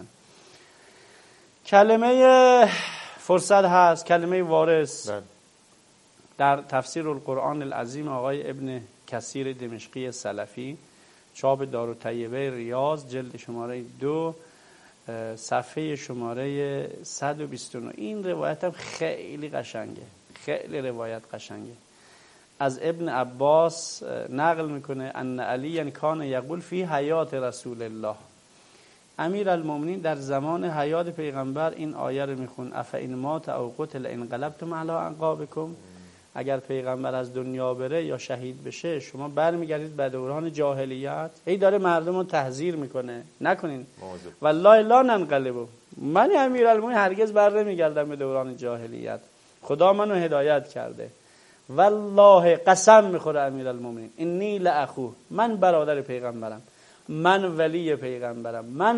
کلمه فرصت هست، کلمه وارث. در تفسیر القرآن العظیم آقای ابن کثیر دمشقی سلفی، چاپ دارالطیبه ریاض، جلد شماره 2، صفحه شماره 129. این روایت هم خیلی قشنگه، خیلی روایت قشنگه. از ابن عباس نقل میکنه ان علی کان یقول فی حیات رسول الله، امیر المؤمنین در زمان حیات پیغمبر این آیه رو میخون افئن مات او قتل انقلبتم علی اعقابکم، اگر پیغمبر از دنیا بره یا شهید بشه شما برمیگردید به دوران جاهلیت. هی داره مردم رو تحذیر میکنه نکنین. والله لا ننقلبو، من امیرالمومنین هرگز بر نمیگردم به دوران جاهلیت، خدا منو هدایت کرده. والله قسم میخوره امیرالمومنین انی لاخوه، من برادر پیغمبرم، من ولی پیغمبرم، من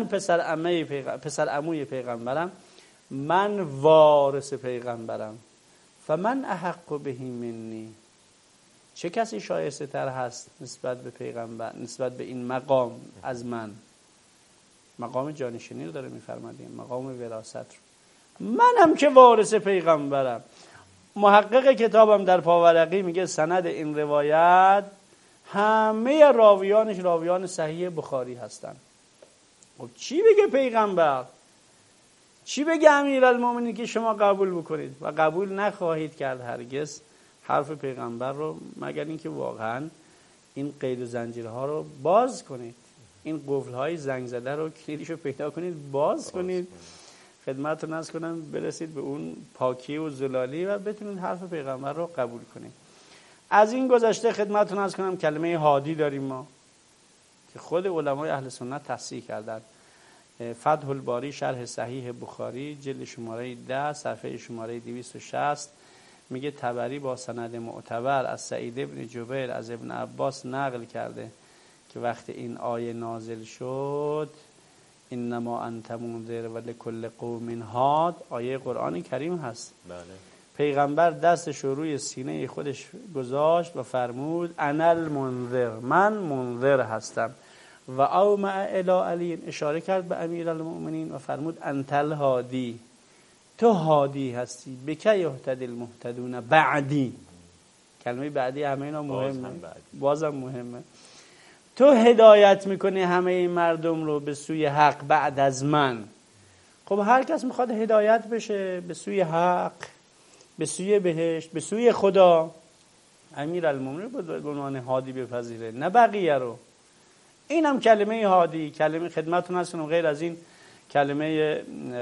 پسر عموی پیغمبرم، من وارث پیغمبرم. فمن احق به منی، چه کسی شایسته تر هست نسبت به پیغمبر، نسبت به این مقام از من؟ مقام جانشینی رو داره میفرمادیم، مقام وراثت رو. منم که وارث پیغمبرم. محقق کتابم در پاورقی میگه سند این روایت همه راویانش راویان صحیح بخاری هستن. خب چی بگه پیغمبر؟ چی بگه امیرالمومنین که شما قبول بکنید؟ و قبول نخواهید کرد هرگز حرف پیغمبر رو، مگر اینکه واقعا این قید و زنجیرها رو باز کنید، این قفل‌های زنگ زده رو کلیدشو پیدا کنید، باز کنید، خدمتتون عرض کنم برسید به اون پاکی و زلالی و بتونید حرف پیغمبر رو قبول کنید. از این گذشته خدمتتون عرض کنم کلمه هادی داریم ما که خود علمای اهل سنت تصحیح کردن. فتح الباری شرح صحیح بخاری جلد شماره 10 صفحه شماره 260 میگه طبری با سند معتبر از سعید ابن جبیر از ابن عباس نقل کرده که وقتی این آیه نازل شد انما انت منذر و لکل قوم هاد، آیه قرآن کریم هست. بله. پیغمبر دستش رو روی سینه خودش گذاشت و فرمود انا المنذر، من منذر هستم. و او مع الی علی، اشاره کرد به امیرالمؤمنین و فرمود انت الهادی، تو هادی هستی، بک یهتدی المهتدون بعدی. کلمه بعدی همه اینا مهمه، بازم مهمه. تو هدایت میکنی همه مردم رو به سوی حق بعد از من. خب هر کس میخواد هدایت بشه به سوی حق، به سوی بهشت، به سوی خدا، امیرالمؤمنین به عنوان هادی بپذیره، نه بقیه رو. اینم کلمه هادی. کلمه خدمتتون هستم غیر از این کلمه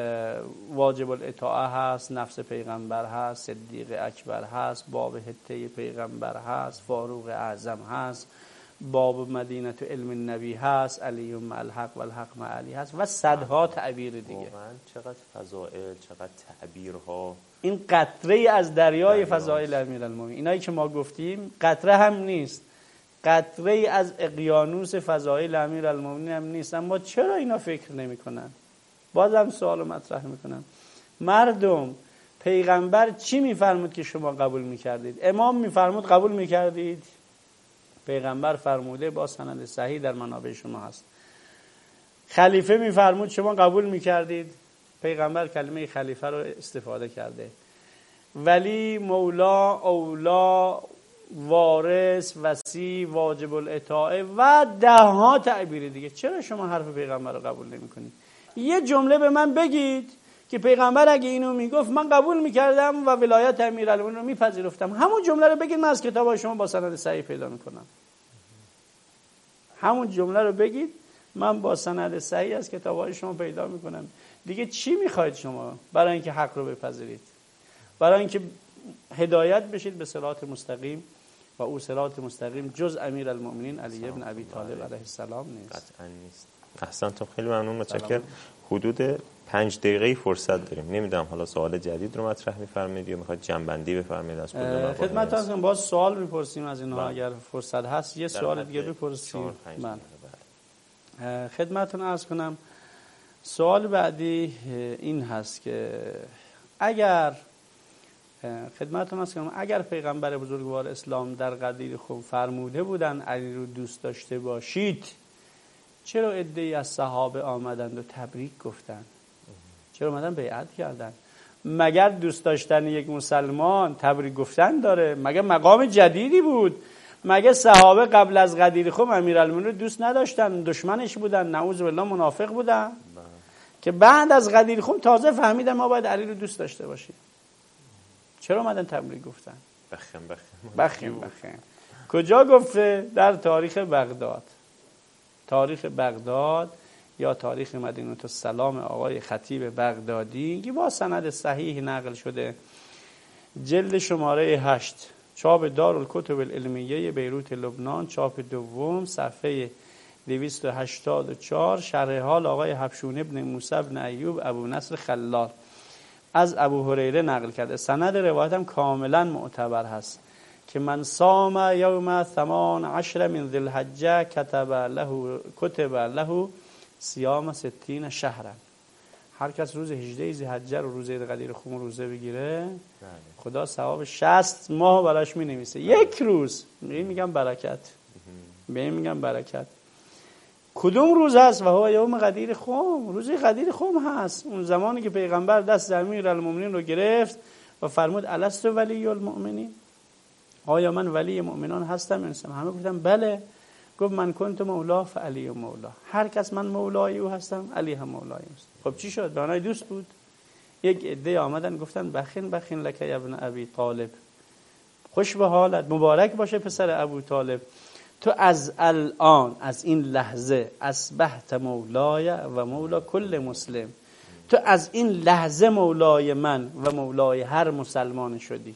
واجب الاطاعه هست، نفس پیغمبر هست، صدیق اکبر هست، باب حته پیغمبر هست، فاروق اعظم هست، باب مدینه علم النبی هست، علی مع الحق و الحق مع علی هست و صدها تعبیر دیگه. واقعا چقدر فضائل، چقدر تعبیرها. این قطره از دریای فضائل امیرالمومنین. اینایی که ما گفتیم قطره هم نیست، قطره از اقیانوس فضائل امیرالمومنین هم نیست. اما چرا اینا فکر نمی کنن؟ بازم سوال مطرح میکنم. مردم پیغمبر چی میفرمود که شما قبول میکردید؟ امام میفرمود قبول میکردید؟ پیغمبر فرموده با سند صحیح در منابع شما هست. خلیفه میفرمود شما قبول میکردید؟ پیغمبر کلمه خلیفه رو استفاده کرده. ولی، مولا، اولا، وارث، وصی، واجب الاطاعه و ده ها تعبیر دیگه. چرا شما حرف پیغمبر رو قبول نمی کنید؟ یه جمله به من بگید که پیغمبر اگه اینو میگفت من قبول میکردم و ولایت امیرالمومنین رو میپذیرفتم. همون جمله رو بگید، من از کتابای شما با سند صحیح پیدا میکنم. همون جمله رو بگید، من با سند صحیح از کتابای شما پیدا میکنم. دیگه چی میخواید شما برای اینکه حق رو بپذیرید؟ برای اینکه هدایت بشید به صراط مستقیم و او صراط مستقیم جز امیرالمؤمنین علی ابن ابی طالب علیه السلام نیست. قطعا نیست. احسنتم، خیلی ممنون، متشکرم. حدود 5 دقیقه فرصت داریم. نمیدونم حالا سوال جدید رو مطرح می‌فرمایید یا می‌خواید جنبندی بفرمایید از کدوم مقاله؟ خدمتتون باز سوال می‌پرسیم از اینها اگر فرصت هست. یه سوال دیگه بپرسیم. من خدمتتون عرض کنم سوال بعدی این هست که اگر خدمتتون عرض کنم اگر پیغمبر بزرگوار اسلام در غدیر خم فرموده بودن علی رو دوست داشته باشید، چرا عده‌ای از صحابه آمدند و تبریک گفتند؟ چرا اومدن بیعت کردن؟ مگر دوست داشتن یک مسلمان تبریک گفتن داره؟ مگر مقام جدیدی بود؟ مگر صحابه قبل از غدیر خم امیرالمومنین رو دوست نداشتن، دشمنش بودن، نعوذ بالله منافق بودن؟ که بعد از غدیر خم تازه فهمیدن ما باید علی رو دوست داشته باشیم. چرا اومدن تبریک گفتن؟ بخیم. کجا گفته؟ در تاریخ بغداد. تاریخ بغداد یا تاریخ مدینه السلام آقای خطیب بغدادی که با سند صحیح نقل شده، جلد شماره 8، چاپ دارالکتب العلمیه بیروت لبنان، چاپ دوم، صفحه 284، شرح حال آقای حبشون ابن موسی ابن ایوب ابو نصر خلال از ابو هریره نقل کرده. سند روایت هم کاملا معتبر هست که من صام یوم 18 من ذی الحجه کتب له صیام 60 شهرا. هر کس روز 18 ذی الحجه رو روزه قدیر خم روزه بگیره خدا ثواب 60 ماه براش می‌نویسه. یک روز میگم برکت. میگم برکت. کدوم روز هست؟ و هو یوم قدیر خم، روز قدیر خم هست. اون زمانی که پیغمبر دست امیرالمومنین رو گرفت و فرمود الست ولی المؤمنین، آیا من ولی مؤمنان هستم؟ انسان همه گفتن بله. گفت من کنت مولا فعلی مولا، هر کس من مولای او هستم علی هم مولای است. خب چی شد؟ دانای دوست بود. یک عده آمدن گفتن بخین لک ابن ابی طالب، خوش به حالت، مبارک باشه پسر ابو طالب، تو از الان، از این لحظه، اصبحت مولای و مولا کل مسلم، تو از این لحظه مولای من و مولای هر مسلمان شدی.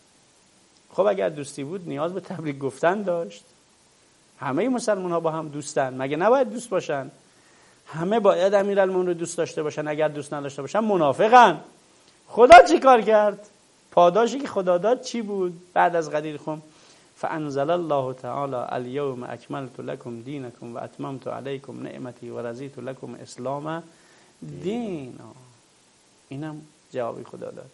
خب اگر دوستی بود نیاز به تبریک گفتن داشت. همه مسلمان ها با هم دوستن، مگه نباید دوست باشن؟ همه باید امیرالمومنین رو دوست داشته باشن، اگر دوست نداشته باشن منافقن. خدا چی کار کرد؟ پاداشی که خدا داد چی بود بعد از قدیر خم؟ فانزل الله تعالی الیوم اکملت لکم دینکم و اتممت علیکم نعمتی و رضیت لکم اسلام دینا. اینم جوابی خدا داد.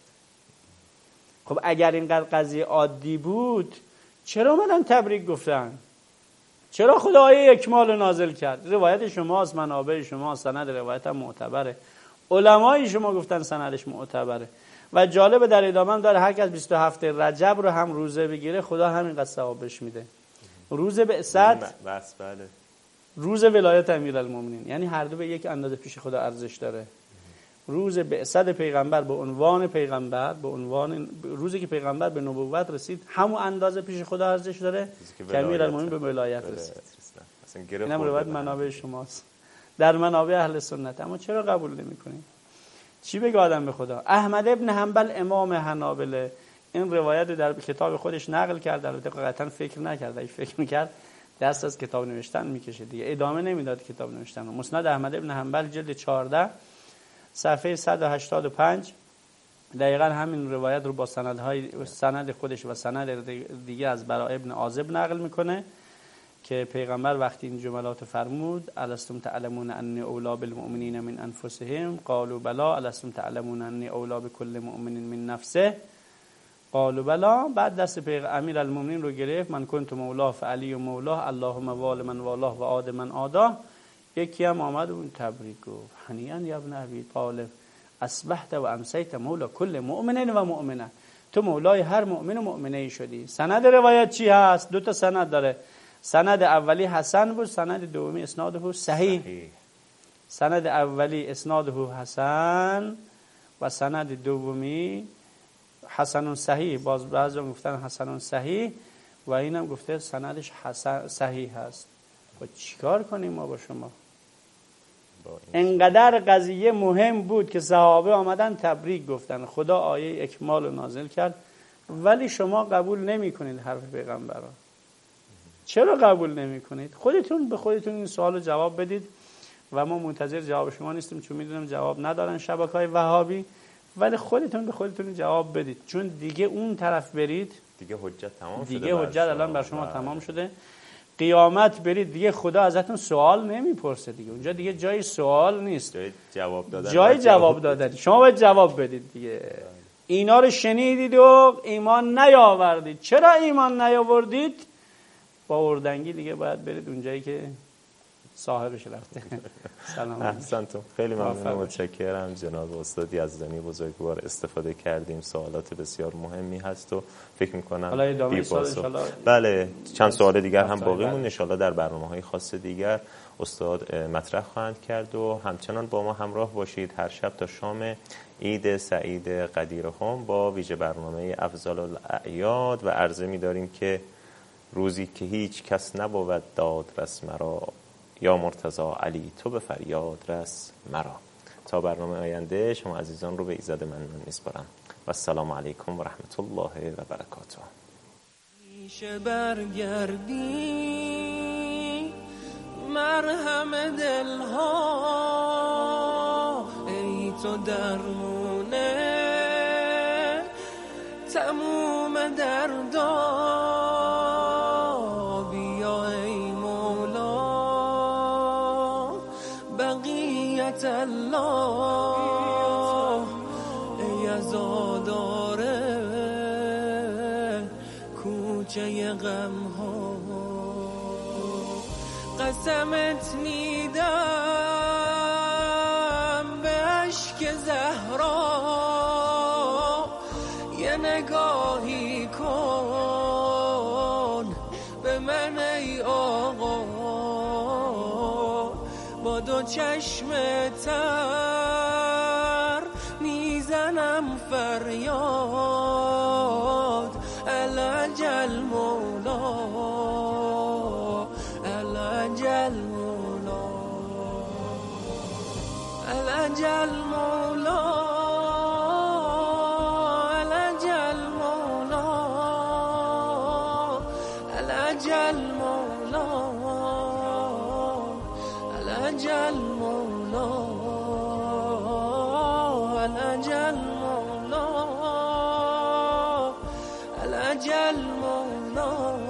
خب اگر اینقدر قضیه عادی بود چرا اومدن تبریک گفتن؟ چرا خدا آیه اکمال نازل کرد؟ روایت شماست، منابع شما، سند روایت هم معتبره، علمای شما گفتن سندش معتبره. و جالب در ادامه داره هر کس 27 رجب رو هم روزه بگیره خدا همینقدر ثوابش میده. روز بعثت بس بله، روز ولایت امیرالمومنین، یعنی هر دو به یک اندازه پیش خدا ارزش داره. روز بعثت پیغمبر به عنوان پیغمبر، به عنوان روزی که پیغمبر به نبوت رسید، همون اندازه پیش خدا ارزش داره که امیرالمومنین به ولایت رسید. اینم روایت منابع شماست در منابع اهل سنت. اما چرا قبول نمی‌کنید؟ چی بگه آدم به خدا؟ احمد ابن حنبل امام حنابله این روایت رو در کتاب خودش نقل کرد. البته قطعا فکر نکرد، اگه فکر می‌کرد دست از کتاب نوشتن می‌کشه دیگه، ادامه نمیداد کتاب نوشتن رو. مسند احمد ابن حنبل جلد 14 صفحه 185 دقیقاً همین روایت رو با سند خودش و سند دیگه از براء ابن عازب نقل میکنه که پیغمبر وقتی این جملات فرمود الستم تعلمون انی اولی بالمؤمنین من انفسهم قالوا بلا الستم تعلمون انی اولی بكل مؤمن من نفسه قالوا بلا. بعد دست امیرالمومنین رو گرفت، من کنت مولا فعلی مولا اللهم وال من والاه و عاد من عاداه. یکی هم آمد و اون تبریک گفت هنیئا یا ابن ابی طالب اصبحت و امسیت مولا کل مؤمن و مؤمنه، تو مولای هر مؤمن و مؤمنه شدی. سند روایت چی هست؟ دو تا سند داره. سند اولی حسن بود، سند دومی اسناده صحیح. سند اولی اسناده حسن و سند دومی حسن صحیح. باز بعضی گفتن حسن صحیح و اینم گفته سندش حسن صحیح هست. و چیکار کنیم ما با شما؟ انقدر قضیه مهم بود که صحابه آمدن تبریک گفتن، خدا آیه اکمال رو نازل کرد، ولی شما قبول نمی کنید حرف پیغمبر را. چرا قبول نمی کنید؟ خودتون به خودتون این سوال رو جواب بدید و ما منتظر جواب شما نیستیم، چون میدونم جواب ندارن شبکه‌های وهابی، ولی خودتون به خودتون جواب بدید، چون دیگه اون طرف برید دیگه حجت تمام شده، دیگه حجت الان بر شما تمام شده. قیامت برید دیگه خدا ازتون سوال نمیپرسه دیگه، اونجا دیگه جای سوال نیست، جای جواب دادن. شما باید جواب بدید دیگه. اینا رو شنیدید و ایمان نیاوردید. چرا ایمان نیاوردید؟ با اردنگی دیگه باید برید اونجایی که صاحبش رفته. سلام. احسنتون. خیلی ممنون و متشکرم جناب استاد یزدانی بزرگوار. استفاده کردیم، سوالات بسیار مهمی هست و فکر می‌کنم بله چند سوال دیگر هم باقی مون، ان شاءالله در برنامه‌های خاص دیگر استاد مطرح خواهند کرد و همچنان با ما همراه باشید هر شب تا شام عید سعید قدیرهم با ویژه برنامه افضل الاعیاد و عرضه می‌داریم که روزی که هیچ کس نبود داد رس مرا، یا مرتضی علی تو به فریاد رس مرا. تا برنامه آینده شما عزیزان رو به ایزد ممنون میسپارم و السلام علیکم و رحمت الله و برکاته. میشه برگردی مرهم دلها، ای تو درمونه تموم دردا، بیا ای مولا بقیت الله، ای عزاداره کوچه غم ها، قسمت میدم به اشک زهرا، یه نگاهی کن به من ای آقا، با دو چشم تر میزنم فریاد، العجل مولا العجل مولا العجل مولا العجل مولا العجل مولا العجل مولا العجل مولا العجل مولا